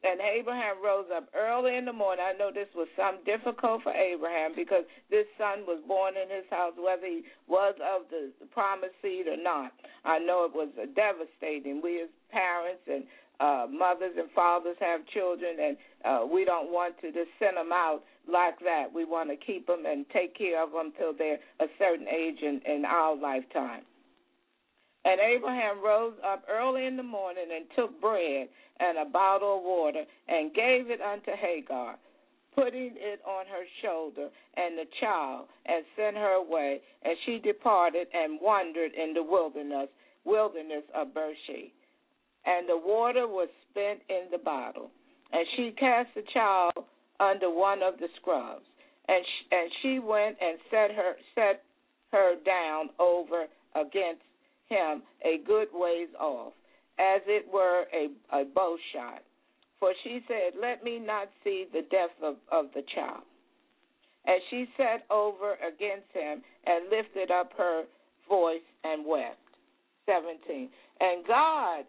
And Abraham rose up early in the morning. I know this was something difficult for Abraham because this son was born in his house, whether he was of the promised seed or not. I know it was devastating. We as parents and mothers and fathers have children, and we don't want to just send them out like that. We want to keep them and take care of them till they're a certain age in our lifetime. And Abraham rose up early in the morning and took bread and a bottle of water and gave it unto Hagar, putting it on her shoulder and the child, and sent her away. And she departed and wandered in the wilderness of Beersheba. And the water was spent in the bottle. And she cast the child under one of the scrubs. And she went and set her down over against him a good ways off, as it were a bow shot. For she said, let me not see the death of the child. And she sat over against him and lifted up her voice and wept. 17. And God,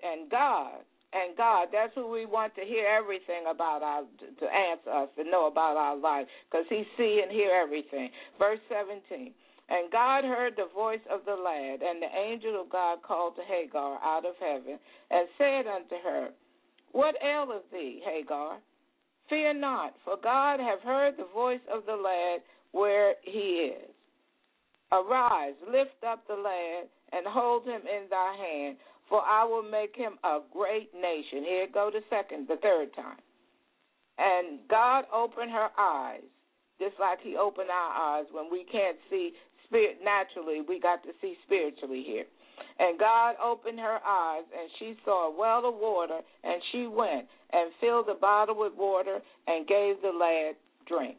that's who we want to hear everything about, to answer us, to know about our life, because he see and hear everything. Verse 17. And God heard the voice of the lad, and the angel of God called to Hagar out of heaven, and said unto her, what aileth thee, Hagar? Fear not, for God hath heard the voice of the lad where he is. Arise, lift up the lad, and hold him in thy hand, for I will make him a great nation. Here go the third time. And God opened her eyes, just like he opened our eyes when we can't see naturally, we got to see spiritually here. And God opened her eyes, and she saw a well of water, and she went and filled the bottle with water and gave the lad drink.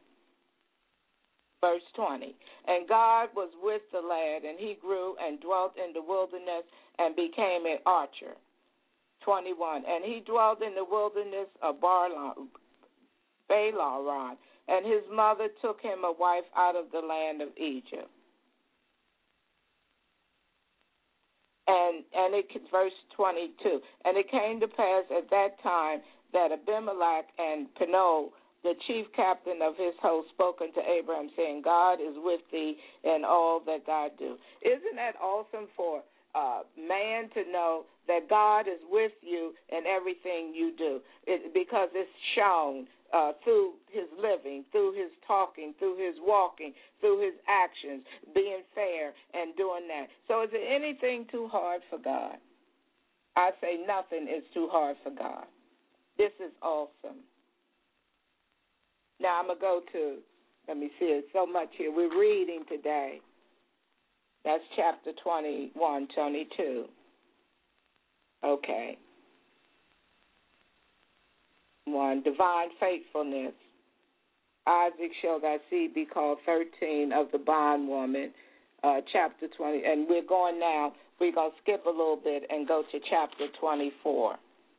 Verse 20. And God was with the lad, and he grew and dwelt in the wilderness and became an archer. 21. And he dwelt in the wilderness of Balaran, and his mother took him a wife out of the land of Egypt. And verse 22, and it came to pass at that time that Abimelech and Peniel, the chief captain of his host, spoke unto Abraham, saying, God is with thee in all that thou do. Isn't that awesome for man to know that God is with you in everything you do? Because it's shown through his living, through his talking, through his walking, through his actions, being fair and doing that. So is there anything too hard for God? I say nothing is too hard for God. This is awesome. Now I'm going to go to, let me see, there's so much here. We're reading today. That's chapter 21, 22. Okay. 1, divine faithfulness. Isaac shall thy seed be called. 13 of the bondwoman, chapter 20. And we're going to skip a little bit and go to chapter 24.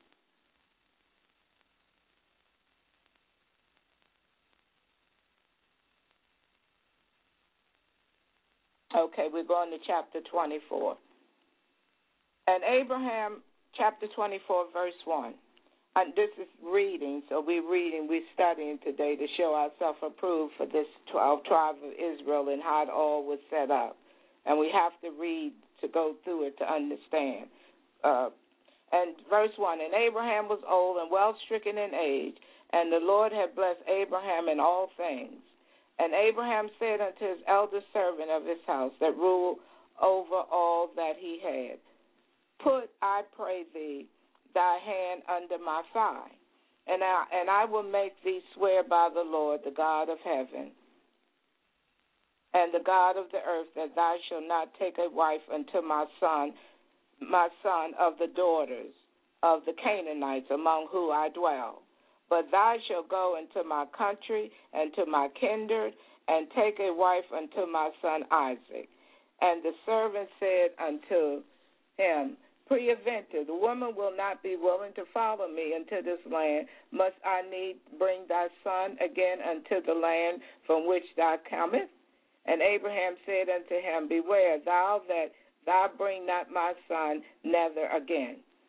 Okay, we're going to chapter 24. And Abraham, chapter 24, verse 1. And this is reading, so we're studying today to show ourselves approved for this 12 tribe of Israel and how it all was set up. And we have to read to go through it to understand. And verse 1, and Abraham was old and well stricken in age, and the Lord had blessed Abraham in all things. And Abraham said unto his eldest servant of his house that ruled over all that he had, put, I pray thee, thy hand under my thigh, and I will make thee swear by the Lord, the God of heaven, and the God of the earth, that thou shalt not take a wife unto my son of the daughters of the Canaanites among whom I dwell. But thou shalt go into my country and to my kindred, and take a wife unto my son Isaac. And the servant said unto him, Prevented, the woman will not be willing to follow me into this land. Must I need bring thy son again unto the land from which thou comest? And Abraham said unto him, Beware thou that thou bring not my son nether again.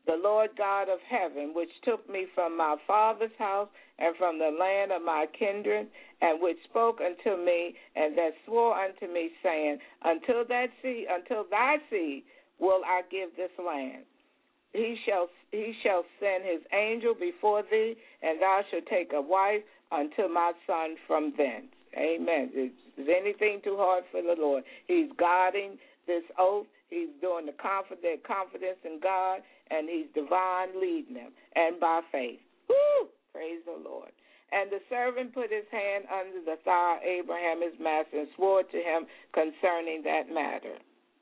the Lord God of heaven, which took me from my father's house and from the land of my kindred, and which spoke unto me, and that swore unto me, saying, Until thy seed will I give this land. He shall send his angel before thee, and thou shalt take a wife unto my son from thence. Amen. Is anything too hard for the Lord? He's guarding this oath. He's doing the confidence in God, and he's divine leading them, and by faith. Woo! Praise the Lord. And the servant put his hand under the thigh of Abraham his master and swore to him concerning that matter.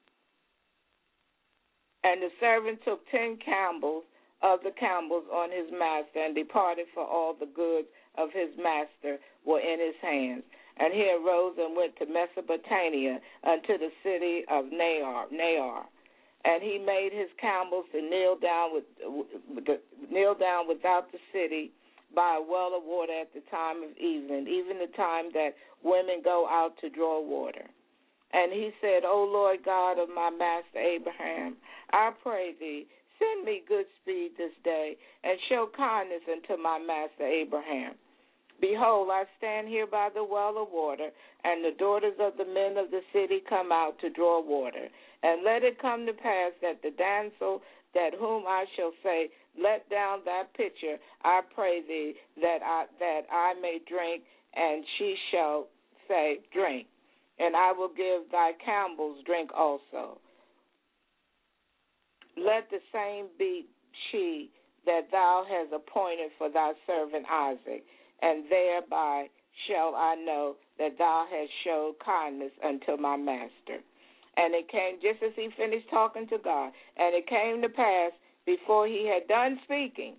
And the servant took 10 camels of the camels on his master and departed, for all the goods of his master were in his hands. And he arose and went to Mesopotamia unto the city of Nahor. And he made his camels to kneel down without the city by a well of water at the time of evening, even the time that women go out to draw water. And he said, O Lord God of my master Abraham, I pray thee, send me good speed this day, and show kindness unto my master Abraham. Behold, I stand here by the well of water, and the daughters of the men of the city come out to draw water. And let it come to pass that the damsel that whom I shall say, let down thy pitcher, I pray thee, that I may drink, and she shall say, drink. And I will give thy camels drink also. Let the same be she that thou hast appointed for thy servant Isaac, and thereby shall I know that thou hast showed kindness unto my master. And it came, just as he finished talking to God, and it came to pass before he had done speaking,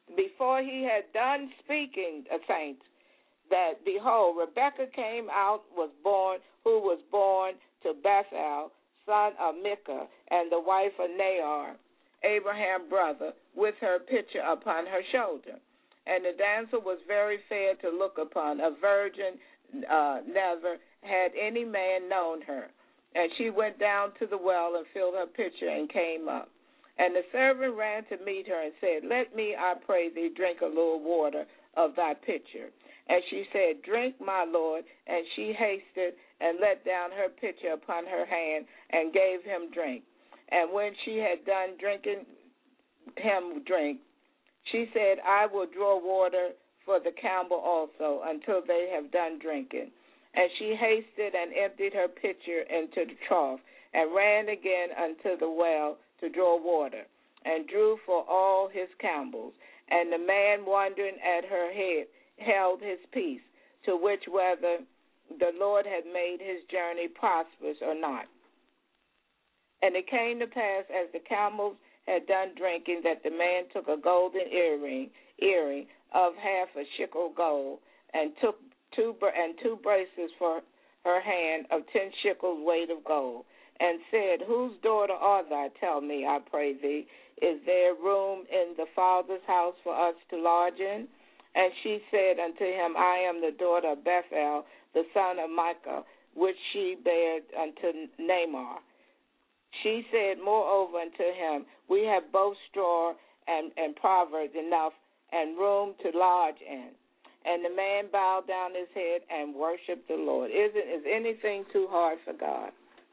saints, that, behold, Rebekah came out, who was born to Bethuel, son of Milcah, and the wife of Nahor, Abraham's brother, with her pitcher upon her shoulder. And the damsel was very fair to look upon, a virgin, never had any man known her. And she went down to the well and filled her pitcher and came up. And the servant ran to meet her and said, Let me, I pray thee, drink a little water of thy pitcher. And she said, Drink, my lord. And she hasted and let down her pitcher upon her hand and gave him drink. And when she had done drinking him drink, she said, I will draw water for the camel also until they have done drinking. And she hasted and emptied her pitcher into the trough and ran again unto the well to draw water and drew for all his camels. And the man wondering at her head held his peace, to which whether the Lord had made his journey prosperous or not. And it came to pass, as the camels had done drinking, that the man took a golden earring of half a shekel gold, and took two bracelets for her hand of 10 shekels weight of gold, and said, Whose daughter art thou? Tell me, I pray thee. Is there room in the Father's house for us to lodge in? And she said unto him, I am the daughter of Bethuel, the son of Milcah, which she bare unto Nahor. She said moreover unto him, We have both straw and provisions enough, and room to lodge in. And the man bowed down his head and worshipped the Lord. Is anything too hard for God?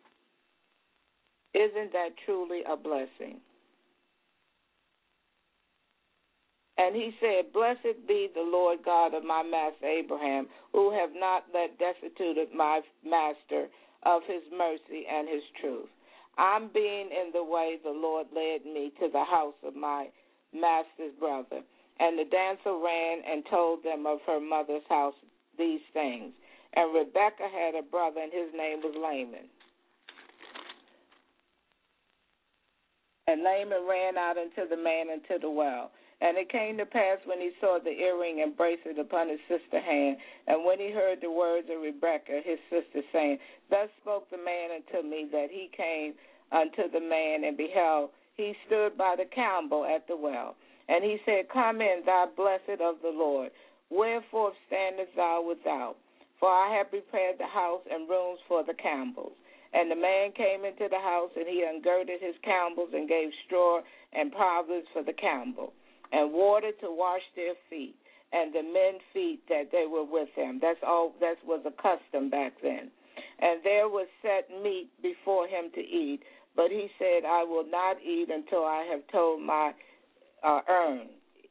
Isn't that truly a blessing? And he said, Blessed be the Lord God of my master Abraham, who have not let destitute my master of his mercy and his truth. I'm being in the way the Lord led me to the house of my master's brother. And the damsel ran and told them of her mother's house these things. And Rebekah had a brother, and his name was Laman. And Laman ran out unto the man into the well. And it came to pass, when he saw the earring and bracelet upon his sister's hand, and when he heard the words of Rebekah, his sister, saying, Thus spoke the man unto me, that he came unto the man, and beheld, he stood by the camel at the well. And he said, Come in, thou blessed of the Lord. Wherefore standest thou without? For I have prepared the house and rooms for the camels. And the man came into the house, and he ungirded his camels and gave straw and provender for the camel, and water to wash their feet, and the men's feet that they were with him. That was a custom back then. And there was set meat before him to eat, but he said, I will not eat until I have told my Aaron.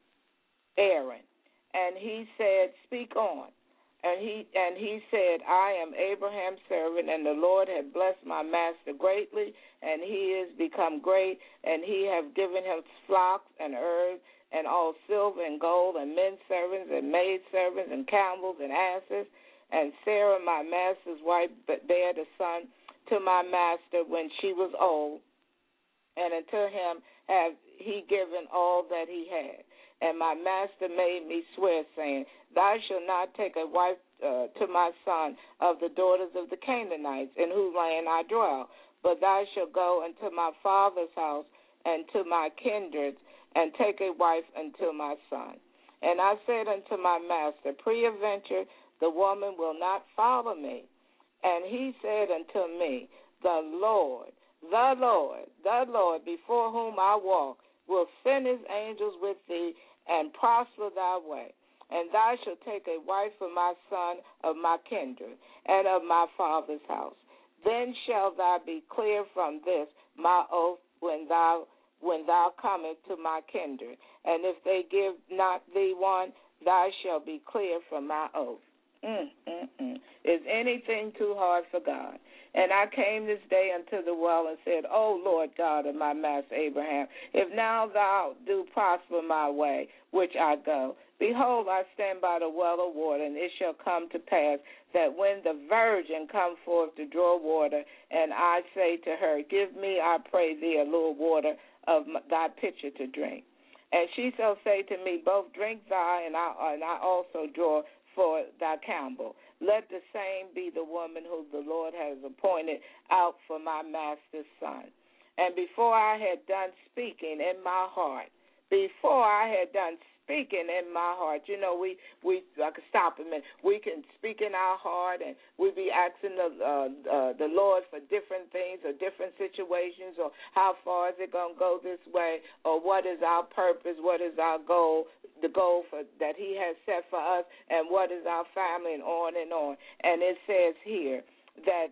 And he said, speak on. And he said, I am Abraham's servant, and the Lord had blessed my master greatly, and he is become great, and he have given him flocks and herds, and all silver and gold, and men servants, and maid servants, and camels, and asses. And Sarah, my master's wife, bare a son to my master when she was old, and unto him have he given all that he had. And my master made me swear, saying, Thou shalt not take a wife to my son of the daughters of the Canaanites, in whose land I dwell, but thou shalt go unto my father's house and to my kindred, and take a wife unto my son. And I said unto my master, Peradventure the woman will not follow me. And he said unto me, the Lord, before whom I walk, will send his angels with thee, and prosper thy way. And thou shalt take a wife for my son of my kindred, and of my father's house. Then shalt thou be clear from this my oath when thou comest to my kindred. And if they give not thee one, thou shalt be clear from my oath. Is anything too hard for God? And I came this day unto the well and said, O Lord God of my master Abraham, if now thou do prosper my way, which I go, behold, I stand by the well of water, and it shall come to pass that when the virgin come forth to draw water, and I say to her, give me, I pray thee, a little water of thy pitcher to drink. And she shall say to me, both drink thou, and I also draw for thy camel. Let the same be the woman whom the Lord has appointed out for my master's son. And before I had done speaking in my heart, you know, we I can stop a minute. We can speak in our heart, and we be asking the Lord for different things or different situations, or how far is it going to go this way, or what is our purpose, what is our goal, the goal that he has set for us, and what is our family, and on and on. And it says here that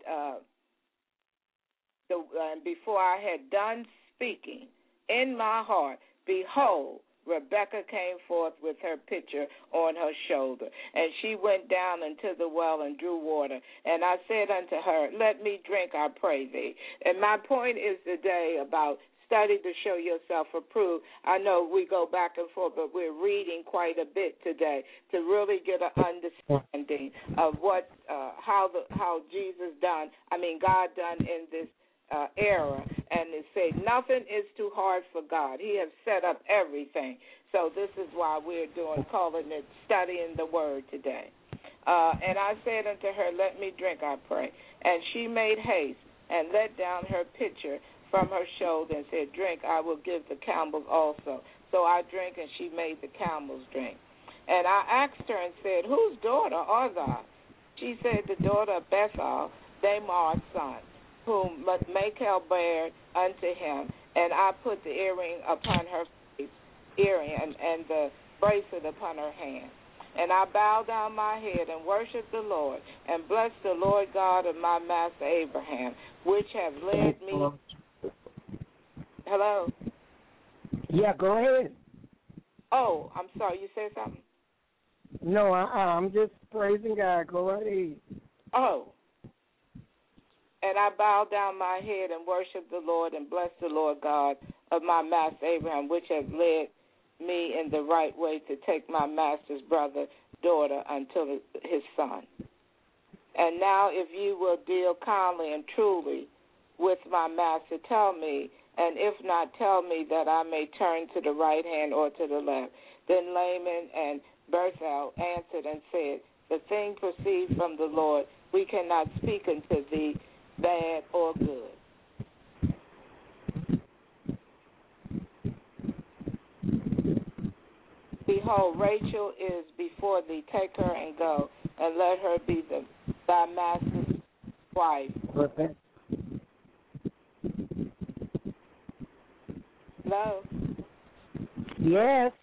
before I had done speaking in my heart, behold, Rebekah came forth with her pitcher on her shoulder, and she went down into the well and drew water. And I said unto her, let me drink, I pray thee. And my point is today about study to show yourself approved. I know we go back and forth, but we're reading quite a bit today to really get an understanding of what, how Jesus done, God done in this era. And it says nothing is too hard for God. He has set up everything. So this is why we're calling it studying the word today. And I said unto her, let me drink, I pray. And she made haste and let down her pitcher from her shoulder and said, drink, I will give the camels also. So I drank, and she made the camels drink. And I asked her and said, whose daughter art thou? She said, the daughter of Bethuel, Damar's son, whom Michal bare unto him. And I put the earring upon her face, and the bracelet upon her hand. And I bowed down my head and worshiped the Lord, and blessed the Lord God of my master Abraham, which have led me. Hello? Yeah, go ahead. Oh, I'm sorry. You said something? No, I'm just praising God. Go right ahead. Oh. And I bowed down my head and worshiped the Lord and blessed the Lord God of my master Abraham, which has led me in the right way to take my master's brother, daughter, until his son. And now if you will deal kindly and truly with my master, tell me, and if not, tell me that I may turn to the right hand or to the left. Then Laman and Bethuel answered and said, the thing proceeds from the Lord. We cannot speak unto thee bad or good. Behold, Rachel is before thee. Take her and go, and let her be thy master's wife. Hello? Yes.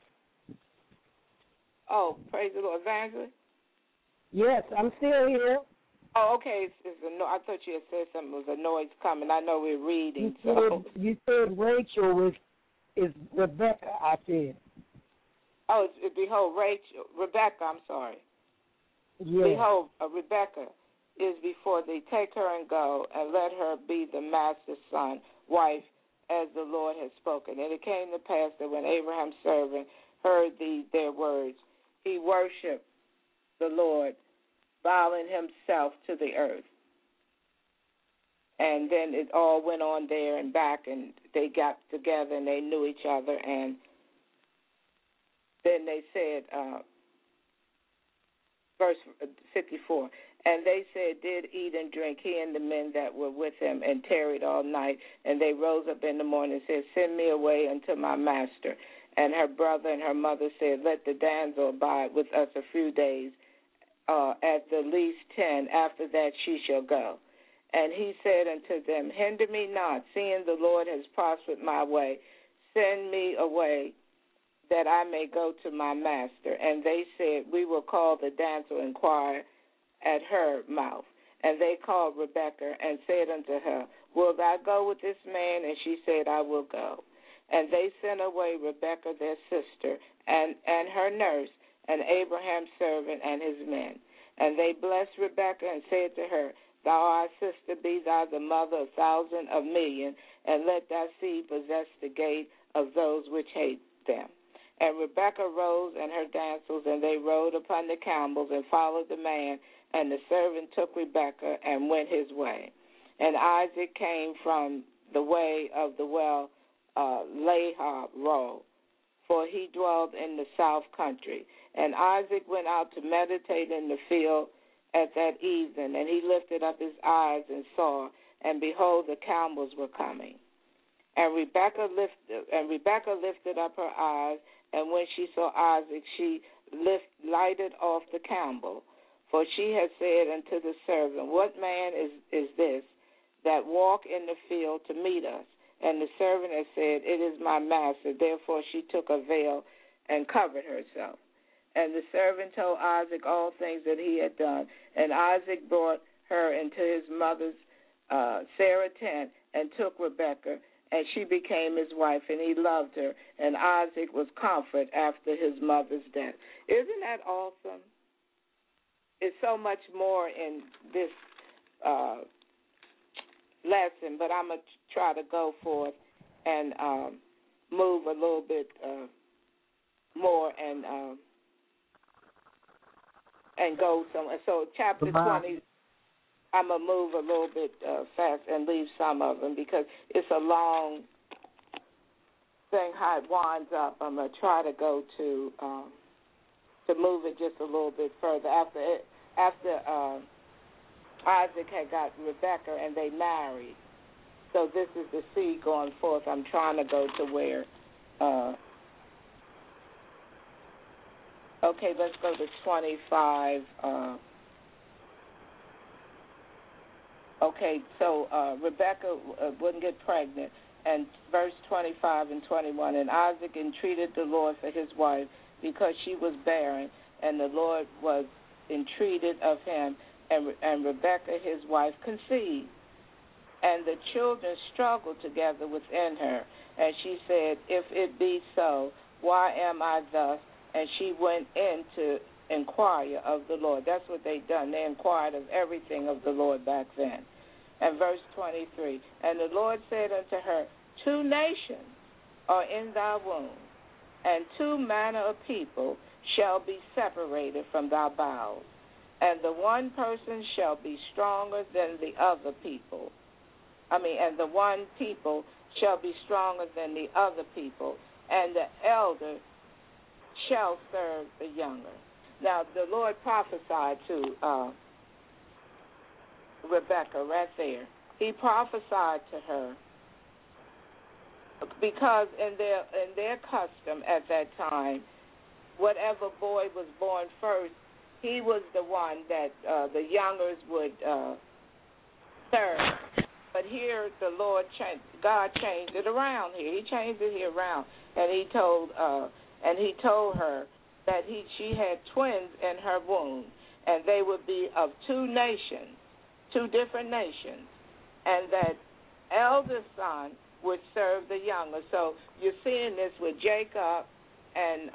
Oh, praise the Lord. Evangelist? Yes, I'm still here. Oh, okay. I thought you had said something. It was a noise coming. I know we're reading. You said Rachel is Rebecca, I said. Oh, behold, Rebecca, I'm sorry. Yes. Behold, Rebecca is before thee. Take her and go, and let her be the master's son, wife, as the Lord has spoken. And it came to pass that when Abraham's servant heard their words, he worshipped the Lord, bowing himself to the earth. And then it all went on there and back, and they got together, and they knew each other, and then they said, verse 54, and they said, did eat and drink, he and the men that were with him, and tarried all night. And they rose up in the morning and said, send me away unto my master. And her brother and her mother said, let the damsel abide with us a few days, at the least 10. After that she shall go. And he said unto them, hinder me not, seeing the Lord has prospered my way. Send me away, that I may go to my master. And they said, we will call the damsel, inquire at her mouth. And they called Rebekah and said unto her, wilt thou go with this man? And she said, I will go. And they sent away Rebekah their sister and her nurse, and Abraham's servant and his men. And they blessed Rebekah and said to her, thou art sister, be thou the mother of 1,000 of million, and let thy seed possess the gate of those which hate them. And Rebekah rose and her damsels, and they rode upon the camels and followed the man. And the servant took Rebekah and went his way. And Isaac came from the way of the well Lahab Road, for he dwelled in the south country. And Isaac went out to meditate in the field at that evening, and he lifted up his eyes and saw, and behold, the camels were coming. And Rebekah lifted up her eyes, and when she saw Isaac, she lighted off the camel. For she had said unto the servant, what man is this that walk in the field to meet us? And the servant had said, it is my master. Therefore she took a veil and covered herself. And the servant told Isaac all things that he had done. And Isaac brought her into his mother's Sarah's tent, and took Rebekah, and she became his wife, and he loved her. And Isaac was comforted after his mother's death. Isn't that awesome? It's so much more in this lesson, but I'm going to try to go forth and move a little bit more and go somewhere. So chapter 20, I'm going to move a little bit fast and leave some of them because it's a long thing how it winds up. I'm going to try to go to move it just a little bit further. After Isaac had got Rebekah and they married. So this is the seed going forth. I'm trying to go to where. Okay, let's go to 25. Okay, so Rebekah wouldn't get pregnant. And verse 25 and 21, and Isaac entreated the Lord for his wife because she was barren, and the Lord was entreated of him, and Rebekah his wife conceived. And the children struggled together within her. And she said, if it be so, why am I thus? And she went in to inquire of the Lord. That's what they done. They inquired of everything of the Lord back then. And verse 23, and the Lord said unto her, 2 nations are in thy womb, and 2 manner of people shall be separated from thy bowels. And the one person shall be stronger than the other people. And the one people shall be stronger than the other people, and the elder shall serve the younger. Now, the Lord prophesied to Rebekah right there. He prophesied to her because in their custom at that time, whatever boy was born first, he was the one that the youngers would serve. But here the Lord God changed it around here. He changed it here around, and He told her that she had twins in her womb, and they would be of two different nations, and that eldest son would serve the younger. So you're seeing this with Jacob and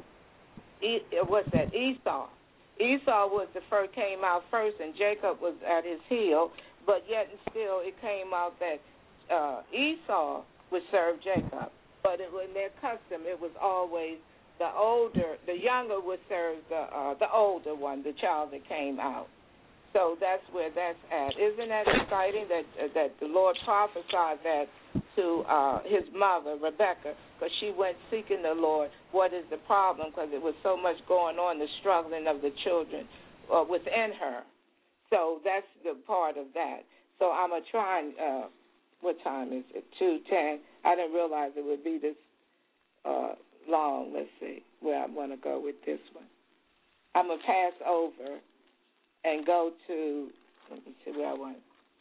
Esau. Esau was the first, came out first, and Jacob was at his heel. But yet and still, it came out that Esau would serve Jacob. But in their custom, it was always the younger would serve the older one, the child that came out. So that's where that's at. Isn't that exciting that the Lord prophesied that to his mother, Rebecca, because she went seeking the Lord. What is the problem? Because there was so much going on, the struggling of the children within her. So that's the part of that. So I'm going to try and, what time is it? 2:10. I didn't realize it would be this long. Let's see where I want to go with this one. I'm going to pass over and go to, let me see where I want.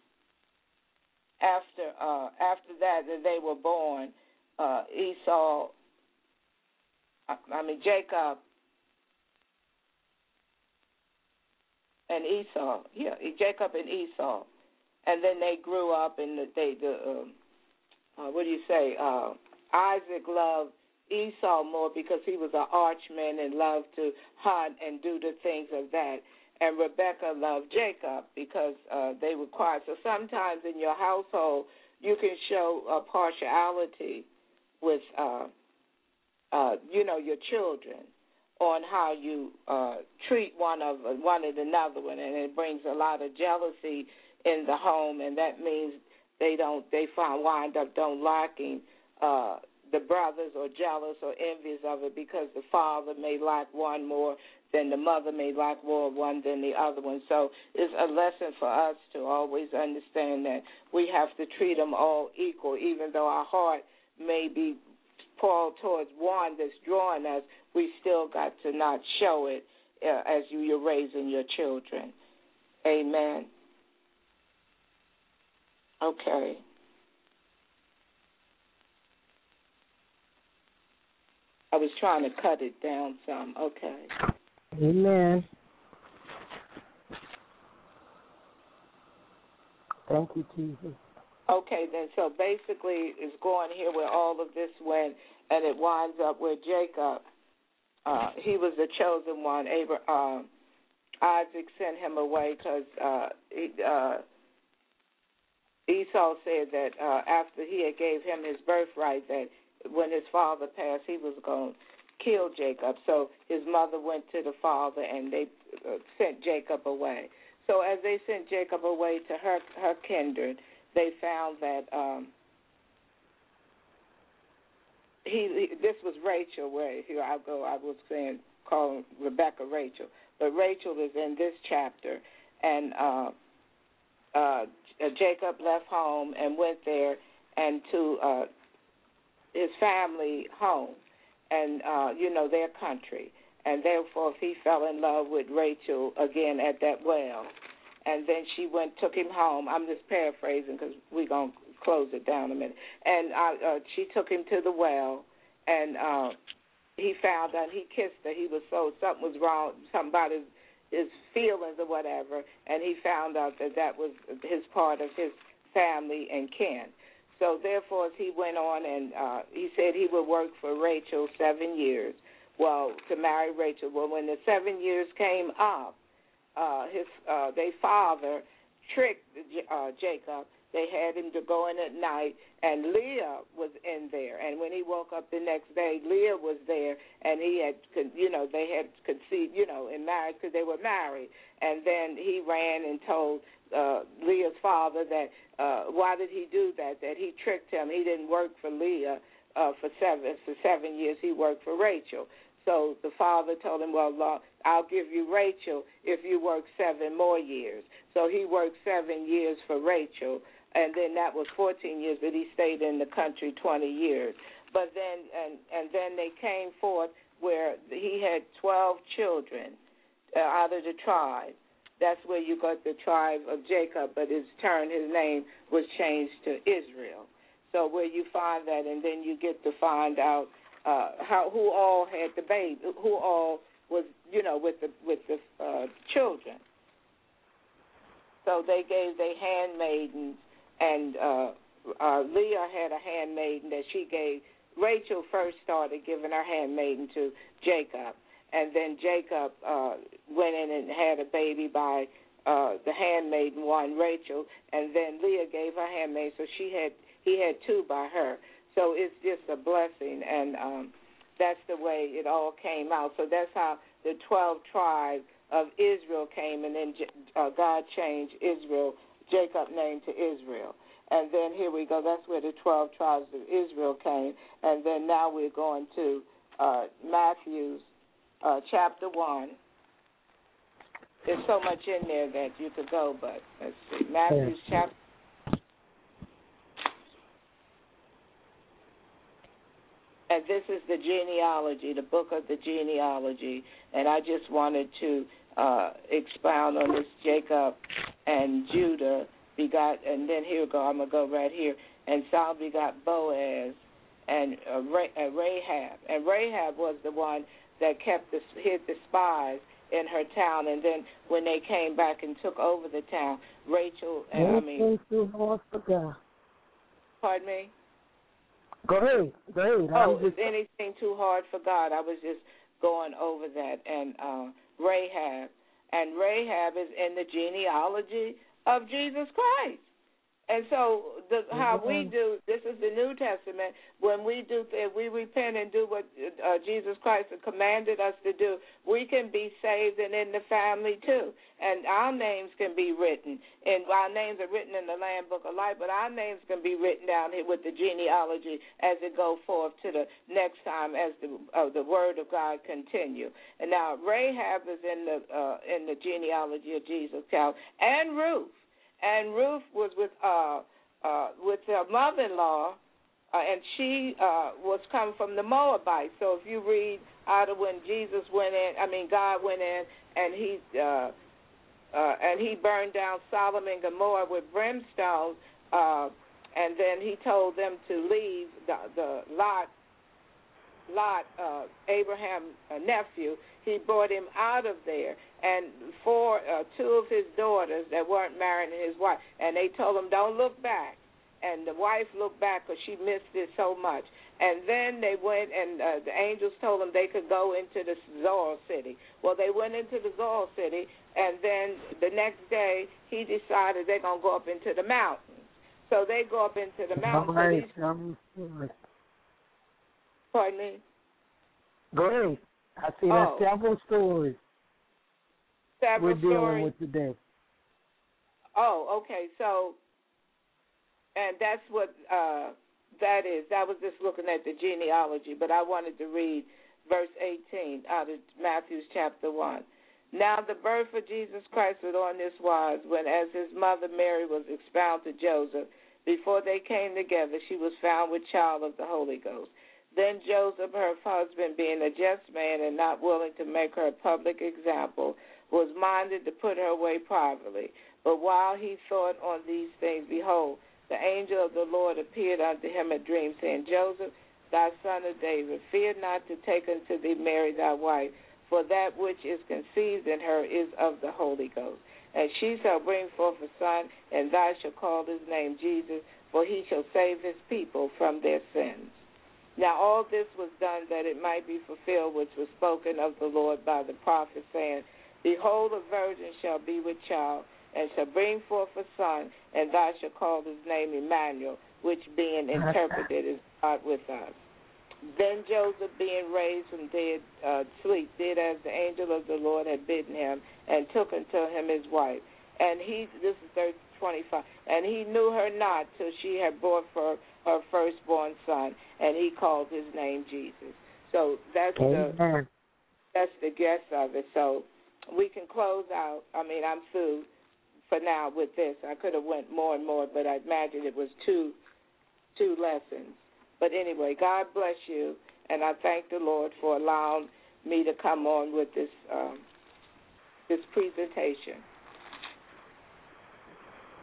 After that they were born, Jacob and Esau. Yeah, Jacob and Esau. And then they grew up, and Isaac loved Esau more because he was an archman and loved to hunt and do the things of that. And Rebecca loved Jacob because they were quiet. So sometimes in your household, you can show partiality with, your children on how you treat one of another one, and it brings a lot of jealousy in the home, and that means they wind up don't liking the brothers, or jealous or envious of it, because the father may like one more than the mother may like more one than the other one. So it's a lesson for us to always understand that we have to treat them all equal, even though our heart may be pulled towards one that's drawing us. We still got to not show it as you're raising your children. Amen. Okay. I was trying to cut it down some. Okay. Amen. Thank you, Jesus. Okay, then, so basically it's going here where all of this went, and it winds up where Jacob, he was the chosen one. Isaac sent him away because Esau said that after he had gave him his birthright, that when his father passed, he was going to kill Jacob. So his mother went to the father, and they sent Jacob away. So as they sent Jacob away to her kindred, they found that this was Rachel, where here I go, I was saying, calling Rebecca Rachel. But Rachel is in this chapter, and Jacob left home and went there and to his family home and, their country. And therefore he fell in love with Rachel again at that well. And then she took him home. I'm just paraphrasing because we're going to close it down a minute. And she took him to the well, and he found out, he kissed her. He was something was wrong, something about his feelings or whatever, and he found out that was his part of his family and kin. So therefore, he went on and he said he would work for Rachel 7 years, to marry Rachel. Well, when the 7 years came up, their father tricked Jacob. They had him to go in at night, and Leah was in there. And when he woke up the next day, Leah was there, and they had conceived, in marriage because they were married. And then he ran and told Leah's father that why did he do that? That he tricked him. He didn't work for Leah for 7 years. He worked for Rachel. So the father told him, well, I'll give you Rachel if you work 7 more years. So he worked 7 years for Rachel, and then that was 14 years, but he stayed in the country 20 years. But then, and then they came forth where he had 12 children out of the tribe, that's where you got the tribe of Jacob, but his name was changed to Israel. So where you find that, and then you get to find out who all had the baby, who all was, with the children. So they gave their handmaidens, and Leah had a handmaiden that she gave. Rachel first started giving her handmaiden to Jacob, and then Jacob went in and had a baby by the handmaiden one, Rachel, and then Leah gave her handmaid, so he had two by her. So it's just a blessing, and that's the way it all came out. So that's how the 12 tribes of Israel came, and then God changed Jacob's name to Israel. And then here we go. That's where the 12 tribes of Israel came. And then now we're going to Matthew chapter 1. There's so much in there that you could go, but let's see. Matthew chapter. And this is the genealogy, the book of the genealogy. And I just wanted to expound on this. Jacob and Judah begot, and then here we go, I'm going to go right here. And Saul begot Boaz and Rahab. And Rahab was the one that hid the spies in her town, and then when they came back and took over the town, Too hard for God. Pardon me? Go ahead. Is anything too hard for God? I was just going over that. And Rahab is in the genealogy of Jesus Christ. And so how we do, this is the New Testament, when we repent and do what Jesus Christ has commanded us to do, we can be saved and in the family too. And our names can be written, and our names are written in the Lamb Book of Life, but our names can be written down here with the genealogy as it go forth to the next time as the Word of God continue. And now Rahab is in the genealogy of Jesus Christ, and Ruth. And Ruth was with her mother-in-law, and she was coming from the Moabites. So if you read out of when God went in, and he burned down Sodom and Gomorrah with brimstone, and then he told them to leave the Lot, Abraham's nephew. He brought him out of there, and two of his daughters that weren't married to his wife, and they told him, don't look back. And the wife looked back because she missed it so much. And then they went, and the angels told them they could go into the Zoar city. Well, they went into the Zoar city, and then the next day he decided they're going to go up into the mountains. So they go up into the mountains. Pardon me? Go ahead. I see that several stories we're dealing with today. Oh, okay. So, and that's what that is. I was just looking at the genealogy, but I wanted to read verse 18 out of Matthew chapter 1. Now the birth of Jesus Christ was on this wise, when as his mother Mary was expounded to Joseph, before they came together, she was found with child of the Holy Ghost. Then Joseph, her husband, being a just man and not willing to make her a public example, was minded to put her away privately. But while he thought on these things, behold, the angel of the Lord appeared unto him in a dream, saying, Joseph, thy son of David, fear not to take unto thee Mary thy wife, for that which is conceived in her is of the Holy Ghost. And she shall bring forth a son, and thou shalt call his name Jesus, for he shall save his people from their sins. Now all this was done that it might be fulfilled which was spoken of the Lord by the prophet, saying, Behold, a virgin shall be with child, and shall bring forth a son, and thou shalt call his name Emmanuel, which being interpreted is God with us. Then Joseph, being raised from sleep, did as the angel of the Lord had bidden him, and took unto him his wife. And this is verse 25, and he knew her not till she had brought forth her firstborn son, and he called his name Jesus. So that's the gist of it. So we can close out. I'm through for now with this. I could have went more and more, but I imagine it was two lessons. But anyway, God bless you, and I thank the Lord for allowing me to come on with this presentation.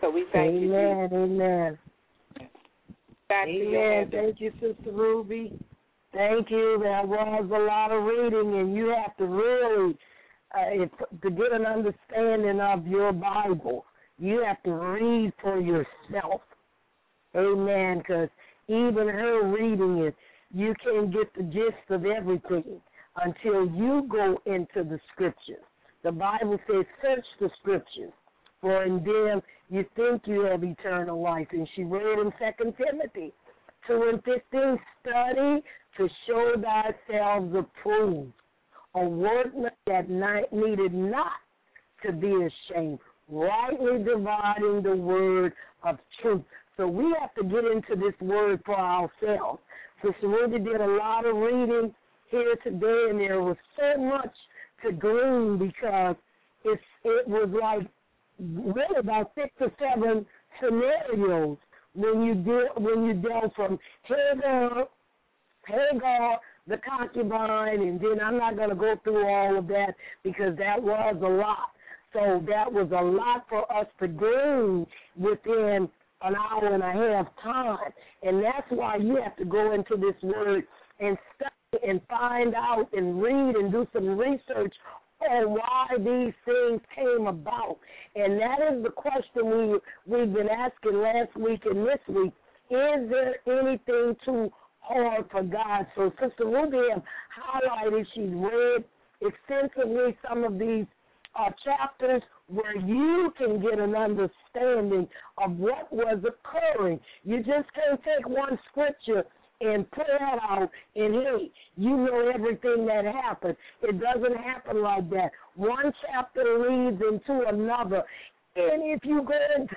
So we thank you. Amen. Back to you, Amen. Thank you, Sister Ruby. Thank you. There was a lot of reading, and you have to really, to get an understanding of your Bible, you have to read for yourself. Amen. Because even her reading it, you can't get the gist of everything until you go into the Scriptures. The Bible says, search the Scriptures, for in them you think you have eternal life. And she read in 2 Timothy 2:15, study to show thyself approved, a workman that needed not to be ashamed, rightly dividing the word of truth. So we have to get into this word for ourselves. Sister Ruby did a lot of reading here today, and there was so much to glean because it was like really about 6 or 7 scenarios when you dealt from Hagar, the concubine, and then I'm not going to go through all of that because that was a lot. So that was a lot for us to glean within an hour and a half time, and that's why you have to go into this word and study and find out and read and do some research on why these things came about. And that is the question we've been asking last week and this week. Is there anything too hard for God? So Sister Ruby has highlighted, she's read extensively some of these chapters where you can get an understanding of what was occurring. You just can't take one scripture and put that out and, hey, you know everything that happened. It doesn't happen like that. One chapter leads into another. And if you go into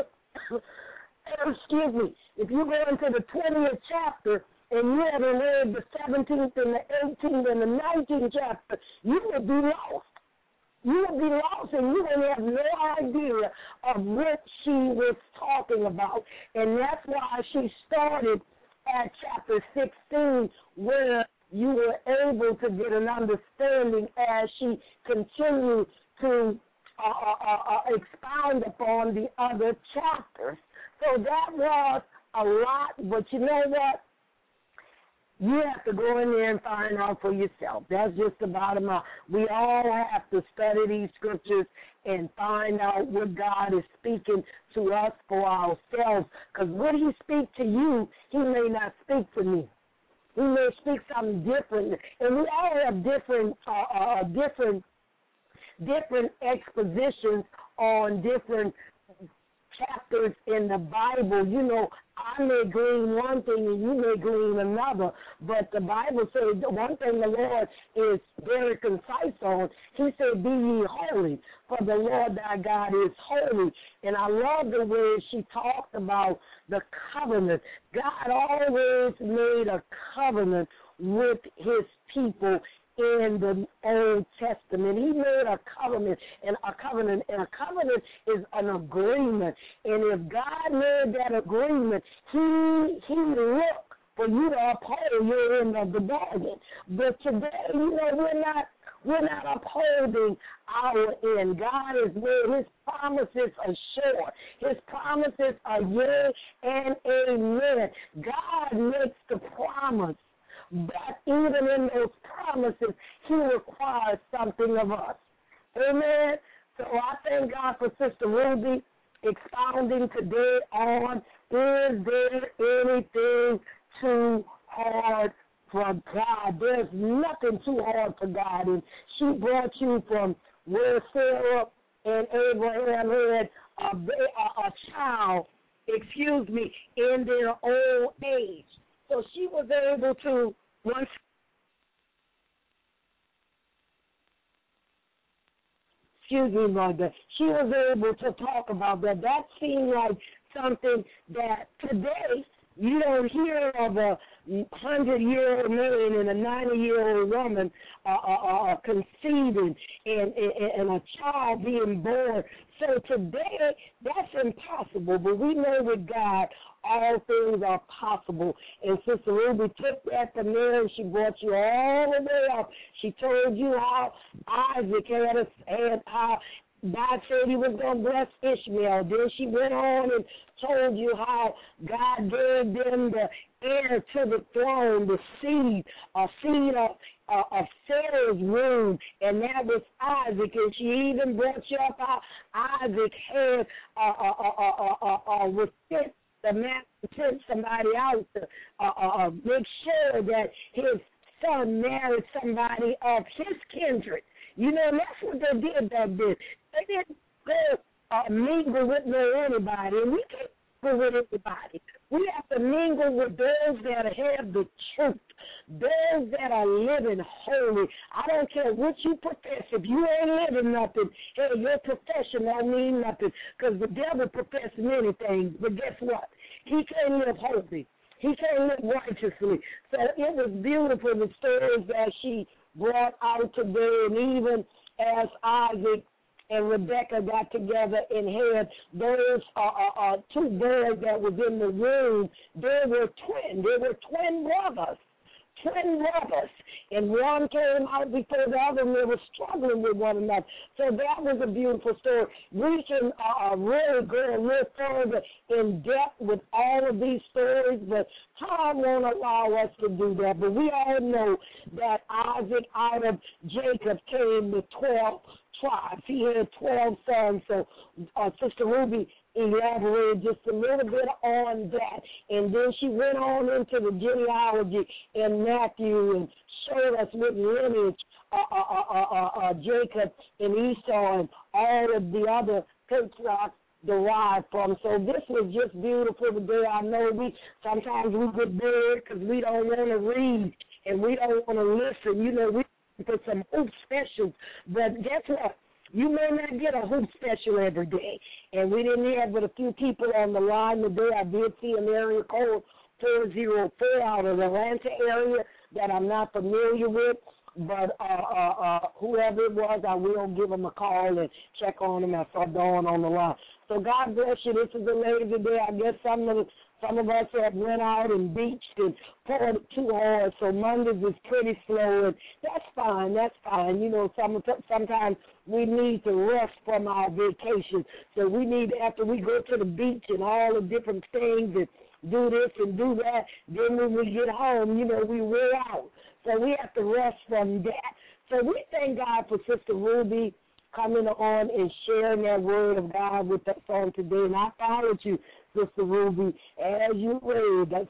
if you go into the 20th chapter and you haven't read the 17th and the 18th and the 19th chapter, you would be lost. You would be lost, and you would have no idea of what she was talking about. And that's why she started at chapter 16, where you were able to get an understanding as she continued to expound upon the other chapters. So that was a lot, but you know what? You have to go in there and find out for yourself. That's just the bottom line. We all have to study these scriptures and find out what God is speaking to us for ourselves. Because when he speaks to you, he may not speak to me. He may speak something different. And we all have different expositions on different chapters in the Bible. You know, I may glean one thing and you may glean another, but the Bible says one thing the Lord is very concise on. He said, be ye holy, for the Lord thy God is holy. And I love the way she talked about the covenant. God always made a covenant with his people in the Old Testament. He made a covenant, and a covenant is an agreement. And if God made that agreement, he looked for you to uphold your end of the bargain. But today, you know, we're not upholding our end. God has made his promises are sure. His promises are yea and amen. God makes the promise, but even in those promises, he requires something of us. Amen? So I thank God for Sister Ruby expounding today on, is there anything too hard for God? There's nothing too hard for God. And she brought you from where Sarah and Abraham had a child, in their old age. So she was able to, once, she was able to talk about that. That seemed like something that today you don't hear of a 100-year-old man and a 90-year-old woman conceiving and a child being born. So today, that's impossible. But we know with God, all things are possible. And Sister Ruby took that to Mary, and she brought you all the way up. She told you how Isaac had how God said he was going to bless Ishmael. Then she went on and told you how God gave them the heir to the throne, the seed of Sarah's womb, and that was Isaac. And she even brought you up how Isaac had the man sent somebody out to make sure that his son married somebody of his kindred. You know, that's what they did back then. They didn't go mingle with anybody, and we can't mingle with anybody. We have to mingle with those that have the truth, those that are living holy. I don't care what you profess. If you ain't living nothing, hey, your profession don't mean nothing, because the devil professes anything. But guess what? He can't live holy. He can't live righteously. So it was beautiful, the stories that she brought out today, and even as Isaac and Rebecca got together and had those two boys that was in the womb, they were twin. They were twin brothers. And one came out before the other, and they were struggling with one another. So that was a beautiful story. We can really go a little further in depth with all of these stories, but time won't allow us to do that. But we all know that Isaac out of Jacob came with 12 tribes. He had 12 sons. So Sister Ruby elaborated just a little bit on that, and then she went on into the genealogy in Matthew and showed us what lineage Jacob and Esau and all of the other patriarchs derived from. So this was just beautiful today. I know sometimes we get bored because we don't want to read and we don't want to listen. You know, we put some hoop specials, but guess what? You may not get a hoop special every day. And we didn't have but a few people on the line today. I did see an area code 404 out of the Atlanta area that I'm not familiar with. But whoever it was, I will give them a call and check on them. I saw Dawn on the line. So God bless you. This is a lazy day. I guess some of us have went out and beached and poured it too hard, so Mondays is pretty slow, and that's fine. You know, sometimes we need to rest from our vacation. So we need, after we go to the beach and all the different things and do this and do that, then when we get home, you know, we wear out. So we have to rest from that. So we thank God for Sister Ruby coming on and sharing that word of God with us on today. And I followed you, Sister Ruby, as you read.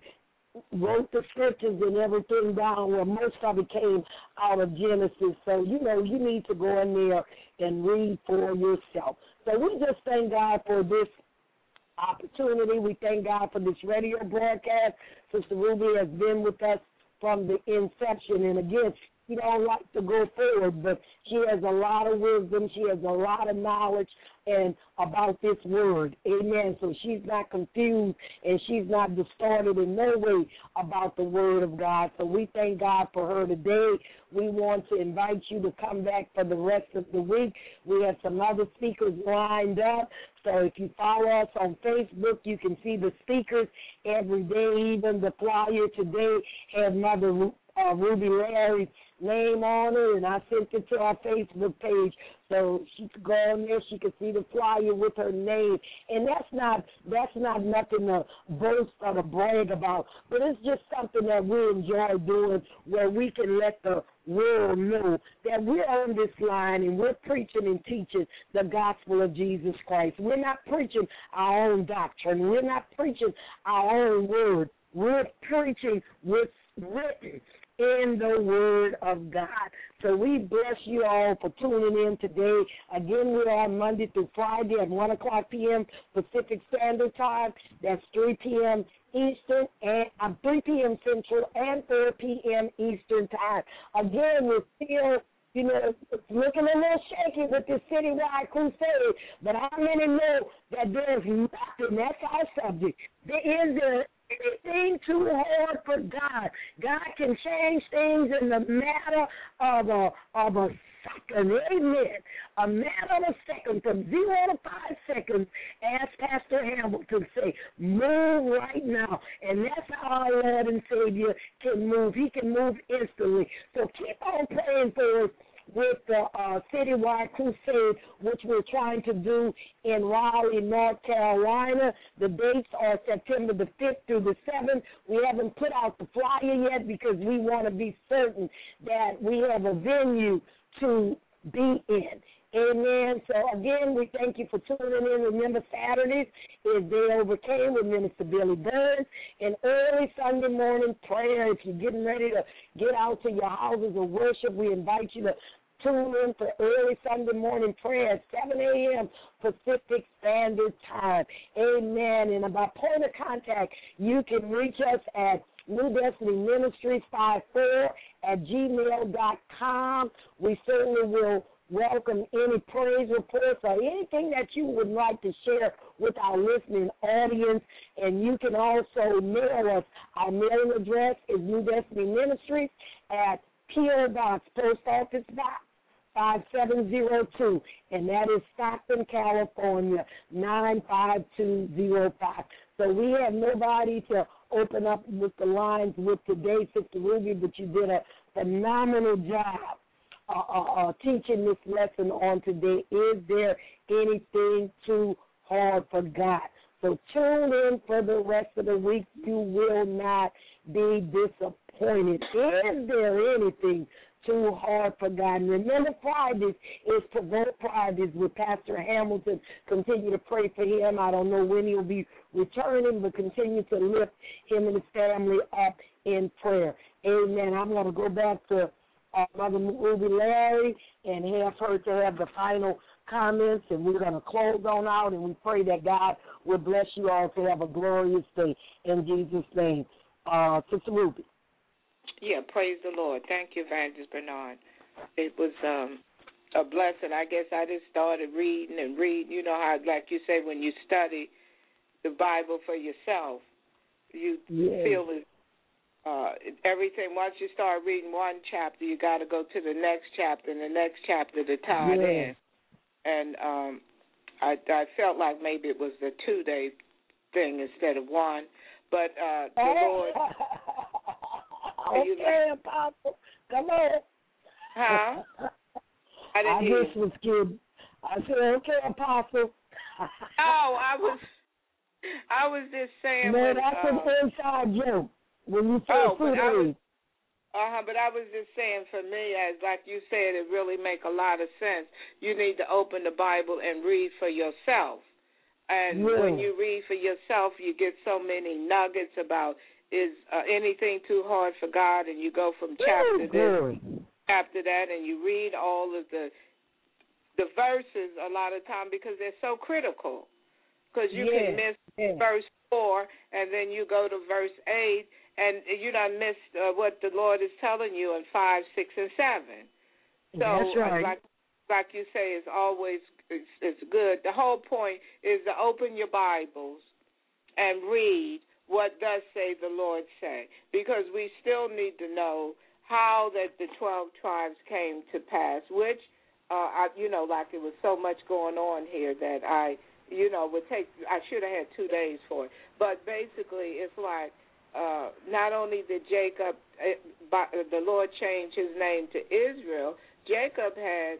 Wrote the scriptures and everything down, where most of it came out of Genesis. So, you know, you need to go in there and read for yourself. So we just thank God for this opportunity. We thank God for this radio broadcast. Sister Ruby has been with us from the inception. And again, she don't like to go forward, but she has a lot of wisdom. She has a lot of knowledge and about this word. Amen. So she's not confused and she's not distorted in no way about the word of God. So we thank God for her today. We want to invite you to come back for the rest of the week. We have some other speakers lined up. So if you follow us on Facebook, you can see the speakers every day. Even the flyer today had Mother Ruby Larry's name on it, and I sent it to our Facebook page. So she could go on there, she could see the flyer with her name. And that's not nothing to boast or to brag about, but it's just something that we enjoy doing, where we can let the world know that we're on this line and we're preaching and teaching the gospel of Jesus Christ. We're not preaching our own doctrine. We're not preaching our own word. We're preaching what's written in the Word of God. So we bless you all for tuning in today. Again, we're on Monday through Friday at 1 o'clock p.m. Pacific Standard Time. That's 3 p.m. Eastern and 3 p.m. Central and 4 p.m. Eastern Time. Again, we're still, you know, it's looking a little shaky with this citywide crusade, but how many know that there's nothing? That's our subject. There is anything too hard for God. God can change things in the matter of a second. Amen. A matter of a second, from 0 to 5 seconds, as Pastor Hamilton say, move right now. And that's how our Lord and Savior can move. He can move instantly. So keep on praying for us with the Citywide Crusade, which we're trying to do in Raleigh, North Carolina. The dates are September the 5th through the 7th. We haven't put out the flyer yet because we want to be certain that we have a venue to be in. Amen. So, again, we thank you for tuning in. Remember, Saturdays is They Overcame with Minister Billy Burns. And early Sunday morning prayer, if you're getting ready to get out to your houses of worship, we invite you to tune in for early Sunday morning prayer at 7 a.m. Pacific Standard Time. Amen. And by point of contact, you can reach us at New Destiny Ministries 54@gmail.com. We certainly will welcome any praise reports or anything that you would like to share with our listening audience. And you can also mail us. Our mailing address is New Destiny Ministries at P.O. Box, Post Office Box 5702, and that is Stockton, California, 95205. So we have nobody to open up with the lines with today, Sister Ruby, but you did a phenomenal job teaching this lesson on today. Is there anything too hard for God? So tune in for the rest of the week. You will not be disappointed. Is there anything too hard for God? And remember, Fridays is Provoke Fridays with Pastor Hamilton. Continue to pray for him. I don't know when he'll be returning, but continue to lift him and his family up in prayer. Amen. I'm going to go back to Mother Ruby Larry and have her to have the final comments, and we're going to close on out, and we pray that God will bless you all to have a glorious day in Jesus' name. Sister Ruby. Yeah, praise the Lord. Thank you, Evangelist Bernard. It was a blessing. I guess I just started reading and reading. You know how, like you say, when you study the Bible for yourself, you feel it. Everything, once you start reading one chapter, you got to go to the next chapter and the next chapter to tie it in. And I felt like maybe it was a 2-day thing instead of one. But the Lord... Okay, Apostle. Come on. Huh? I just was kidding. I said, okay, Apostle. Oh, I was just saying... No, that's an inside joke. When you say but I was just saying, for me, as like you said, it really make a lot of sense. You need to open the Bible and read for yourself. And when you read for yourself, you get so many nuggets about, is anything too hard for God? And you go from chapter this, chapter that, and you read all of the verses a lot of time because they're so critical. Because you can miss verse 4, and then you go to verse 8, and you done missed what the Lord is telling you in 5, 6, and 7. So, that's right. Like you say, it's always it's good. The whole point is to open your Bibles and read what does say the Lord say, because we still need to know how that the 12 tribes came to pass, which, like it was so much going on here that I should have had 2 days for it. But basically, it's like, not only did Jacob, the Lord change his name to Israel, Jacob had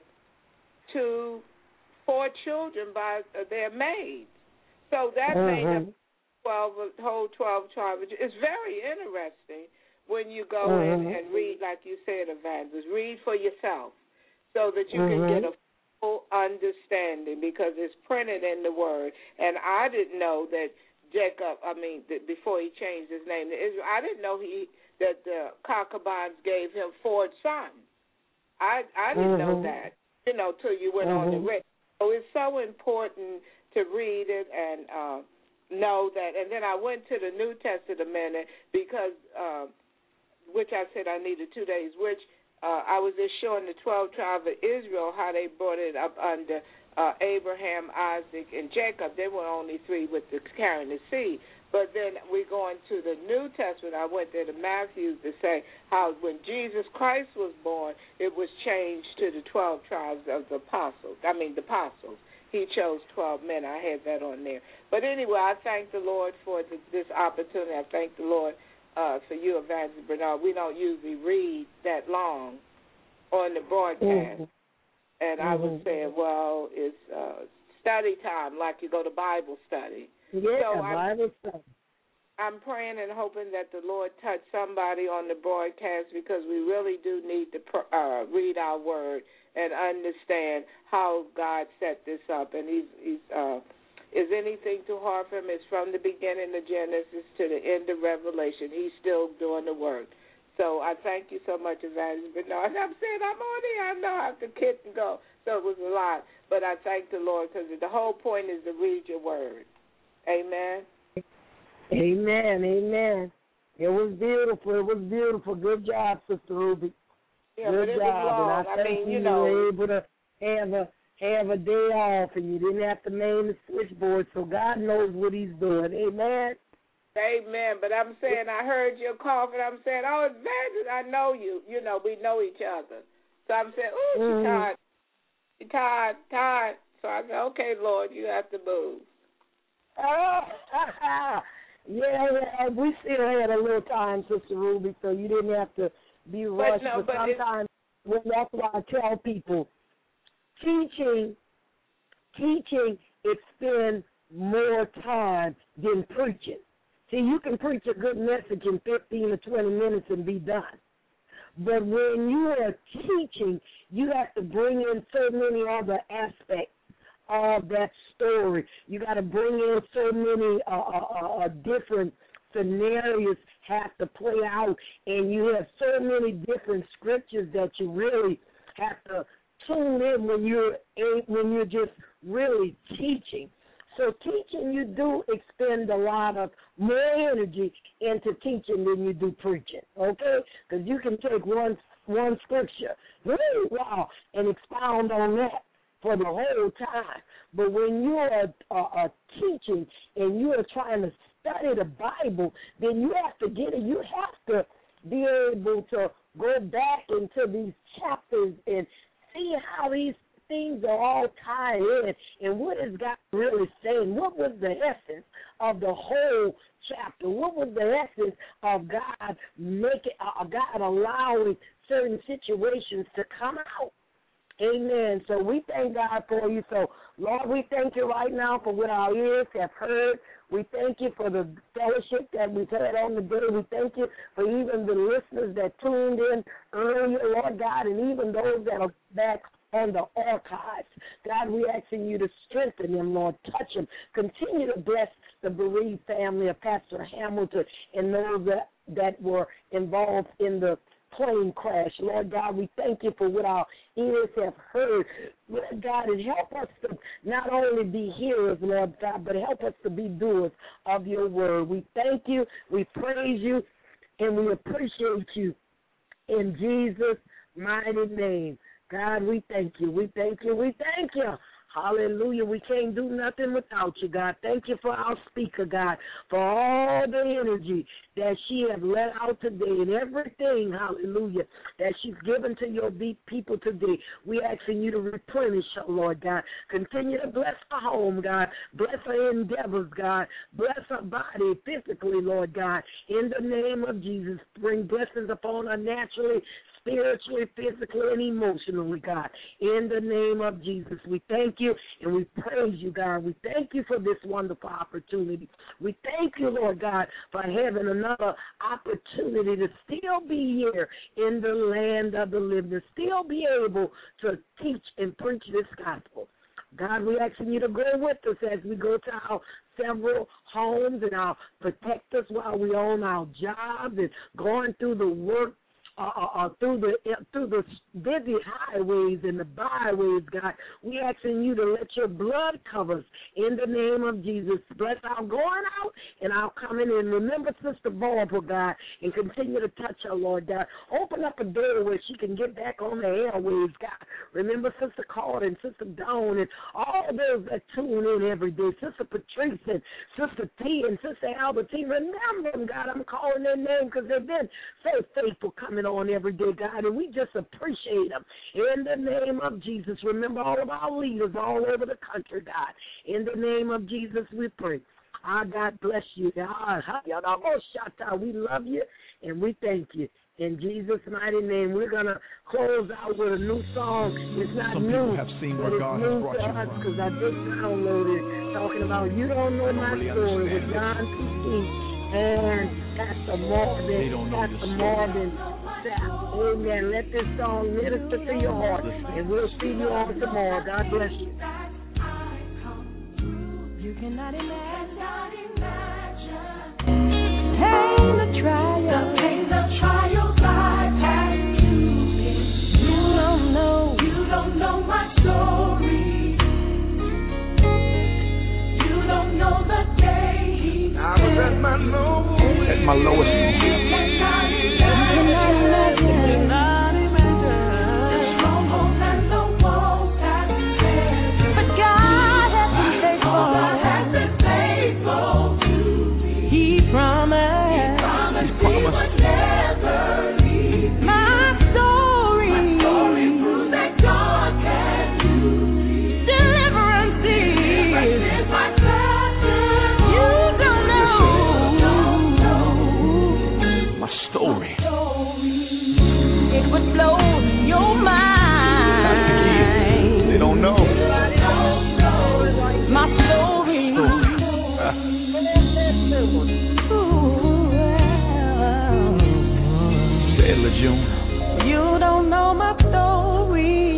4 children by their maids. So that made up the whole 12 tribes. It's very interesting when you go in and read, like you said, Evangelist. Read for yourself so that you can get a full understanding, because it's printed in the Word. And I didn't know that before he changed his name to Israel, I didn't know that the concubines gave him 4 sons. I didn't know that, till you went on and read. So it's so important to read it and know that. And then I went to the New Testament because, which I said I needed 2 days, which I was just showing the 12 tribes of Israel how they brought it up under Abraham, Isaac, and Jacob. They were only 3 with carrying the seed. But then we go into the New Testament. I went there to Matthew to say how when Jesus Christ was born, it was changed to the 12 tribes of the apostles. He chose 12 men. I had that on there. But anyway, I thank the Lord for this opportunity. I thank the Lord for you, Evangelist Bernard. We don't usually read that long. on the broadcast. And I was saying, well, it's study time, like you go to Bible study. Yeah, so Bible study. I'm praying and hoping that the Lord touch somebody on the broadcast, because we really do need to read our word and understand how God set this up. And is anything too hard for him? It's from the beginning of Genesis to the end of Revelation. He's still doing the work. So I thank you so much, Evangelist Bernard. I'm saying I'm on here. I know I have to kick and go. So it was a lot. But I thank the Lord, because the whole point is to read your word. Amen. Amen. Amen. It was beautiful. It was beautiful. Good job, Sister Ruby. Yeah, good but it job. was long. And I think you were able to have a day off, and you didn't have to name the switchboard, so God knows what he's doing. Amen. Amen. But I'm saying, I heard your cough, and I'm saying, oh, Evangelist, I know you. You know, we know each other. So I'm saying, oh, she's tired. She's tired. So I said, okay, Lord, you have to move. Yeah, we still had a little time, Sister Ruby, so you didn't have to be rushed. But sometimes that's why I tell people, teaching expends more time than preaching. See, you can preach a good message in 15 or 20 minutes and be done. But when you are teaching, you have to bring in so many other aspects of that story. You got to bring in so many different scenarios have to play out, and you have so many different scriptures that you really have to tune in when you're just really teaching. So teaching, you do expend a lot of more energy into teaching than you do preaching, okay? Because you can take one scripture, really wow, and expound on that for the whole time. But when you are teaching and you are trying to study the Bible, then you have to get it. You have to be able to go back into these chapters and see how these things are all tied in and what is God really saying. What was the essence of the whole chapter? What was the essence of God God allowing certain situations to come out? Amen. So we thank God for you. So, Lord, we thank you right now for what our ears have heard. We thank you for the fellowship that we've had on the day. We thank you for even the listeners that tuned in earlier, Lord God, and even those that are back on the archives. God, we're asking you to strengthen them, Lord. Touch them. Continue to bless the bereaved family of Pastor Hamilton and those that were involved in the plane crash. Lord God, we thank you for what our ears have heard. Lord God, and help us to not only be hearers, Lord God, but help us to be doers of your word. We thank you, we praise you, and we appreciate you. In Jesus' mighty name, God, we thank you. We thank you. We thank you. Hallelujah. We can't do nothing without you, God. Thank you for our speaker, God, for all the energy that she has let out today and everything, hallelujah, that she's given to your people today. We asking you to replenish her, Lord God. Continue to bless her home, God. Bless her endeavors, God. Bless her body physically, Lord God. In the name of Jesus, bring blessings upon her naturally, spiritually, physically, and emotionally, God. In the name of Jesus, we thank you and we praise you, God. We thank you for this wonderful opportunity. We thank you, Lord God, for having another opportunity to still be here in the land of the living, to still be able to teach and preach this gospel. God, we're asking you to go with us as we go to our several homes and protect us while we're on our jobs and going through the work, through the busy highways and the byways, God. We asking you to let your blood cover us in the name of Jesus. Bless our going out and our coming in. Remember Sister Barbara, God, and continue to touch her, Lord God. Open up a door where she can get back on the airwaves, God. Remember Sister Carter and Sister Dawn and all those that tune in every day. Sister Patrice and Sister T and Sister Albertine. Remember them, God. I'm calling their name because they've been so faithful coming on every day, God, and we just appreciate them. In the name of Jesus, remember all of our leaders all over the country, God. In the name of Jesus, we pray. Our God bless you. We love you, and we thank you. In Jesus' mighty name, we're going to close out with a new song. It's not Some new, people have seen but where it's God new has brought to you us from. because I just downloaded it, talking about You Don't Know My really Story with understand John P. and Pastor Marvin Sapp. Amen. Let this song minister to your heart, and we'll see you on tomorrow. God bless you. You cannot imagine. Pain the trials I've had to face. You don't know my story. You don't know the day I was at my lowest. At my lowest. You cannot imagine. The strongholds and the walls that we had. But God has been faithful. God has been faithful to me. He promised. He would never leave me. My story proves that God can use me. Deliverance is my passion. You don't know My story. it would blow your mind. They don't know. My story. Say it, LeJune. You don't know my story.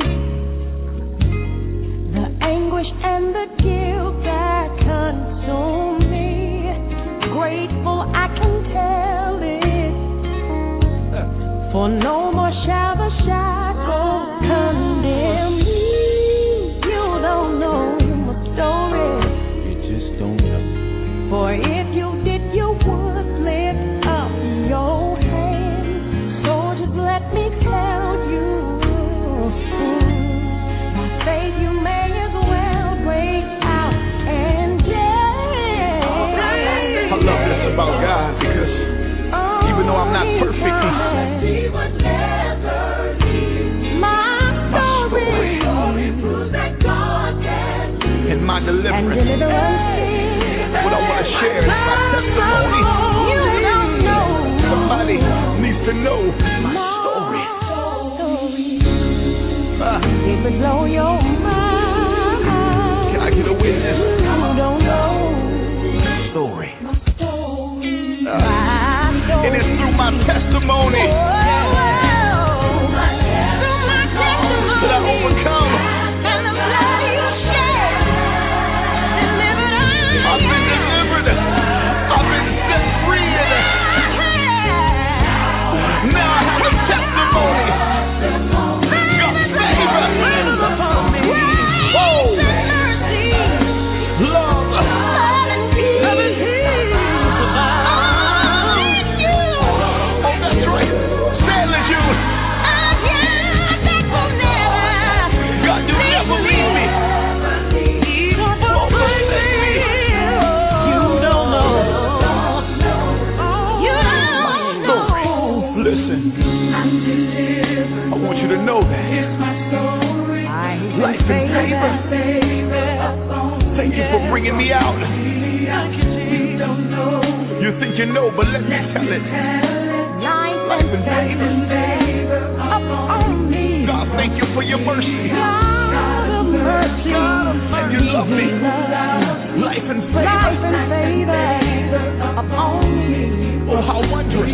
The anguish and the guilt that consume me. Grateful I can tell it. For no more shall the shackles condemn me. You don't know my story. You just don't know. For if you did, you would lift up your hand. So just let me tell you, by faith you may as well break out and dance. I love this about God because even though I'm not perfect, He would never leave my story proves that God can use in my and deliverance, deliverance. what I want to share is my testimony. You don't know. Somebody needs to know my story. It would blow your mind. Can I get a witness? You don't know My story. my story. And it's through my testimony that I overcome. And the blood you shed delivered us. I've been delivered. I've been set free. Now I have a testimony. God's favor. Oh, love. Oh, that's right. Say it, LeJune. God, you never leave me. Listen, I want you to know that life and favor. Thank you for bringing me out. You think you know, but let me tell it. Life and favor. God, thank you for your mercy. And you love me. Life and favor. Oh, how wondrous.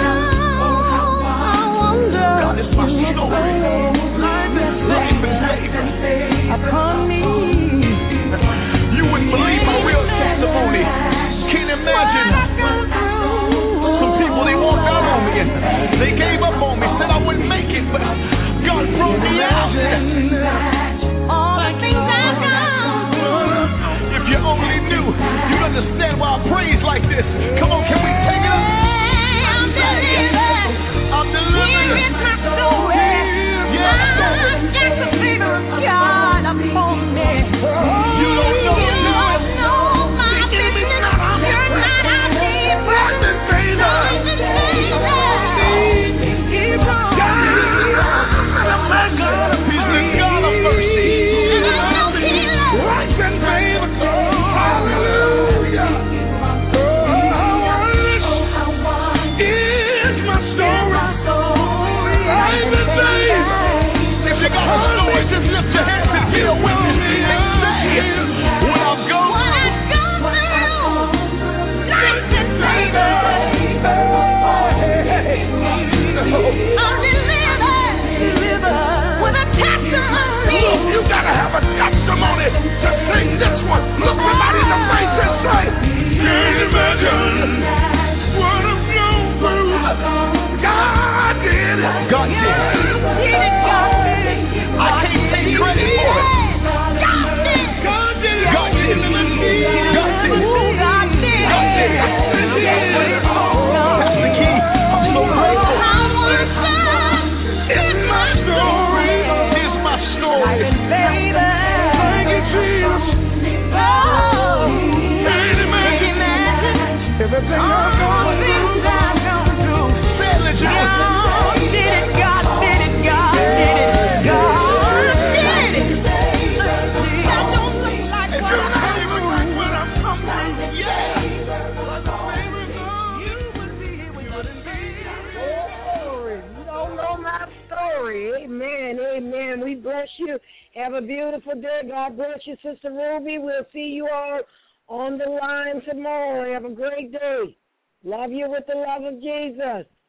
God is my story. Life and favor. Upon me. You wouldn't believe my real testimony. Can't imagine. Some people, they walked out on me and they gave up on me, said I wouldn't make it, but God brought me out. All the things I've done. If you only knew, you'd understand why I praise like this. Come on, can we take it up? I'm delivered. I'm delivered. Here is my story. Yes, God did it. I can't take credit for it. God did it. God did it. God did it. God did it. That's the key. I'm so grateful. It's my story. It's my story. Thank you, Jesus. Can't imagine everything I'm gonna do. Say it, let you know. Amen, amen. We bless you. Have a beautiful day. God bless you, Sister Ruby. We'll see you all on the line tomorrow. Have a great day. Love you with the love of Jesus.